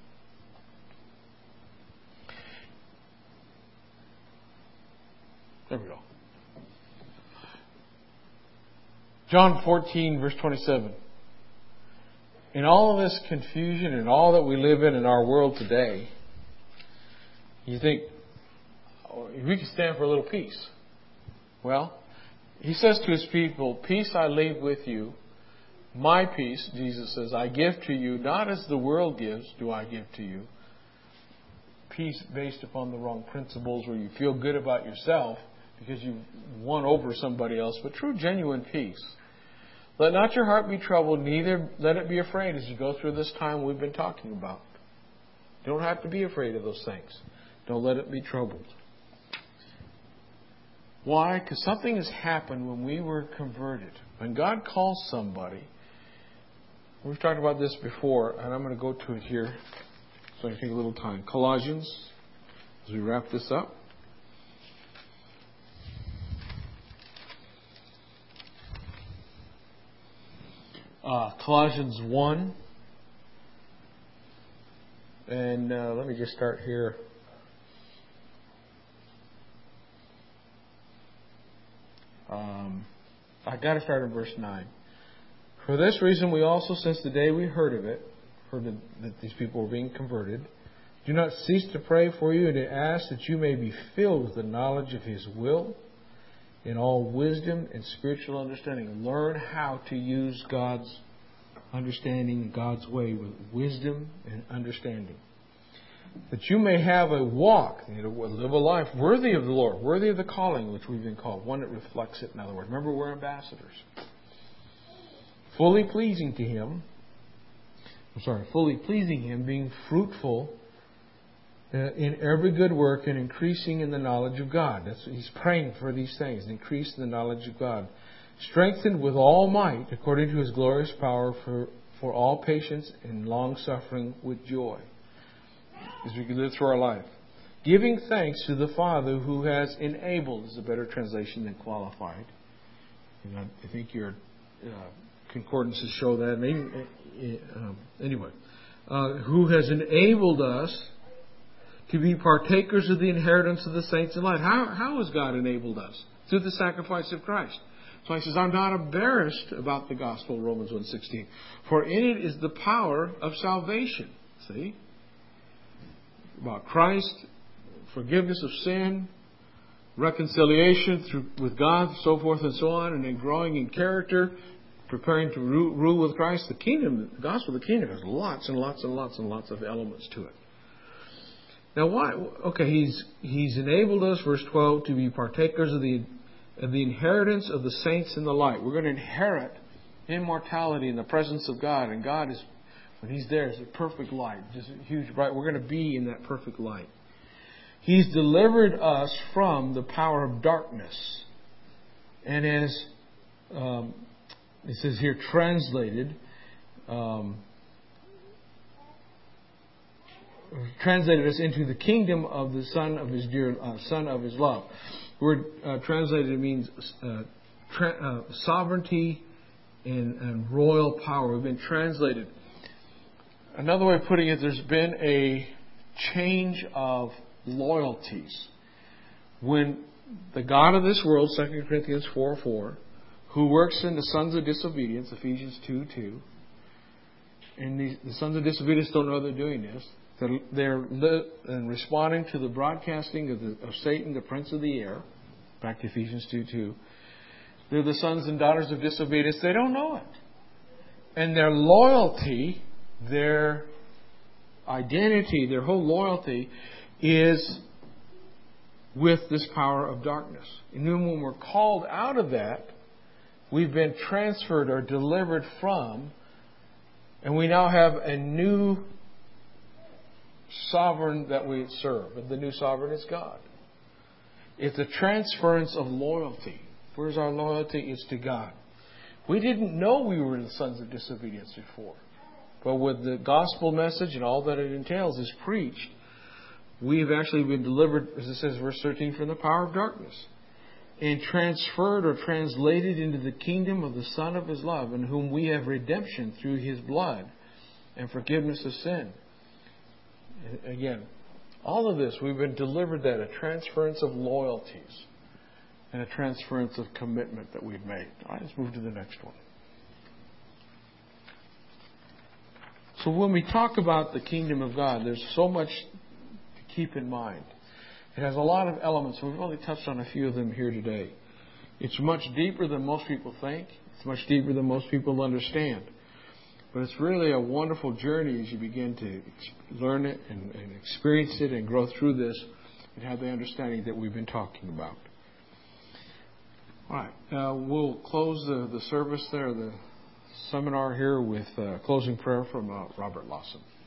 There we go. John fourteen, verse twenty-seven. In all of this confusion and all that we live in in our world today, you think, oh, we can stand for a little peace. Well, He says to His people, peace I leave with you. My peace, Jesus says, I give to you, not as the world gives, do I give to you. Peace based upon the wrong principles where you feel good about yourself because you've won over somebody else, but true, genuine peace. Let not your heart be troubled, neither let it be afraid as you go through this time we've been talking about. You don't have to be afraid of those things. Don't let it be troubled. Why? Because something has happened when we were converted. When God calls somebody, we've talked about this before, and I'm going to go to it here so I can take a little time. Colossians, as we wrap this up. Uh, Colossians one. And uh, let me just start here. Um, I got to start in verse nine. For this reason, we also, since the day we heard of it, heard that, that these people were being converted, do not cease to pray for you and to ask that you may be filled with the knowledge of His will in all wisdom and spiritual understanding. Learn how to use God's understanding, God's way with wisdom and understanding. That you may have a walk, you know, live a life worthy of the Lord, worthy of the calling which we've been called, one that reflects it, in other words. Remember, we're ambassadors. Fully pleasing to Him, I'm sorry, fully pleasing Him, being fruitful uh, in every good work and increasing in the knowledge of God. That's He's praying for these things, increase in the knowledge of God. Strengthened with all might, according to His glorious power, for, for all patience and long suffering with joy, as we live through our life. Giving thanks to the Father who has enabled, is a better translation than qualified. And I, I think your uh, concordances show that. Maybe, uh, anyway, uh, who has enabled us to be partakers of the inheritance of the saints in light. How, how has God enabled us? Through the sacrifice of Christ. So he says, I'm not embarrassed about the gospel, Romans one sixteen. For in it is the power of salvation. See? About Christ, forgiveness of sin, reconciliation through, with God, so forth and so on, and then growing in character, preparing to rule, rule with Christ. The kingdom, the gospel of the kingdom has lots and lots and lots and lots of elements to it. Now, why? Okay, he's he's enabled us, verse twelve, to be partakers of the of the inheritance of the saints in the light. We're going to inherit immortality in the presence of God, and God is, when He's there, is a perfect light, just a huge bright. We're going to be in that perfect light. He's delivered us from the power of darkness, and as um, it says here, translated. Um, translated us into the kingdom of the Son of His dear uh, Son of His love. The word uh, translated means uh, tra- uh, sovereignty and, and royal power. We've been translated. Another way of putting it, there's been a change of loyalties. When the God of this world, Second Corinthians four four, who works in the sons of disobedience, Ephesians two two, and the, the sons of disobedience don't know they're doing this. They're, they're li- and responding to the broadcasting of, the, of Satan, the prince of the air. Back to Ephesians two two. They're the sons and daughters of disobedience. They don't know it. And their loyalty, their identity, their whole loyalty is with this power of darkness. And then when we're called out of that, we've been transferred or delivered from, and we now have a new sovereign that we serve. And the new sovereign is God. It's a transference of loyalty. Where's our loyalty? It's to God. We didn't know we were the sons of disobedience before. But with the gospel message and all that it entails is preached, we've actually been delivered, as it says, verse thirteen, from the power of darkness, and transferred or translated into the kingdom of the Son of His love, in whom we have redemption through His blood and forgiveness of sin. Again, all of this, we've been delivered that, a transference of loyalties and a transference of commitment that we've made. All right, let's move to the next one. So when we talk about the kingdom of God, there's so much to keep in mind. It has a lot of elements. We've only touched on a few of them here today. It's much deeper than most people think. It's much deeper than most people understand. But it's really a wonderful journey as you begin to learn it and, and experience it and grow through this and have the understanding that we've been talking about. All right. Uh, we'll close the, the service there, the seminar here, with uh, closing prayer from uh, Robert Lawson.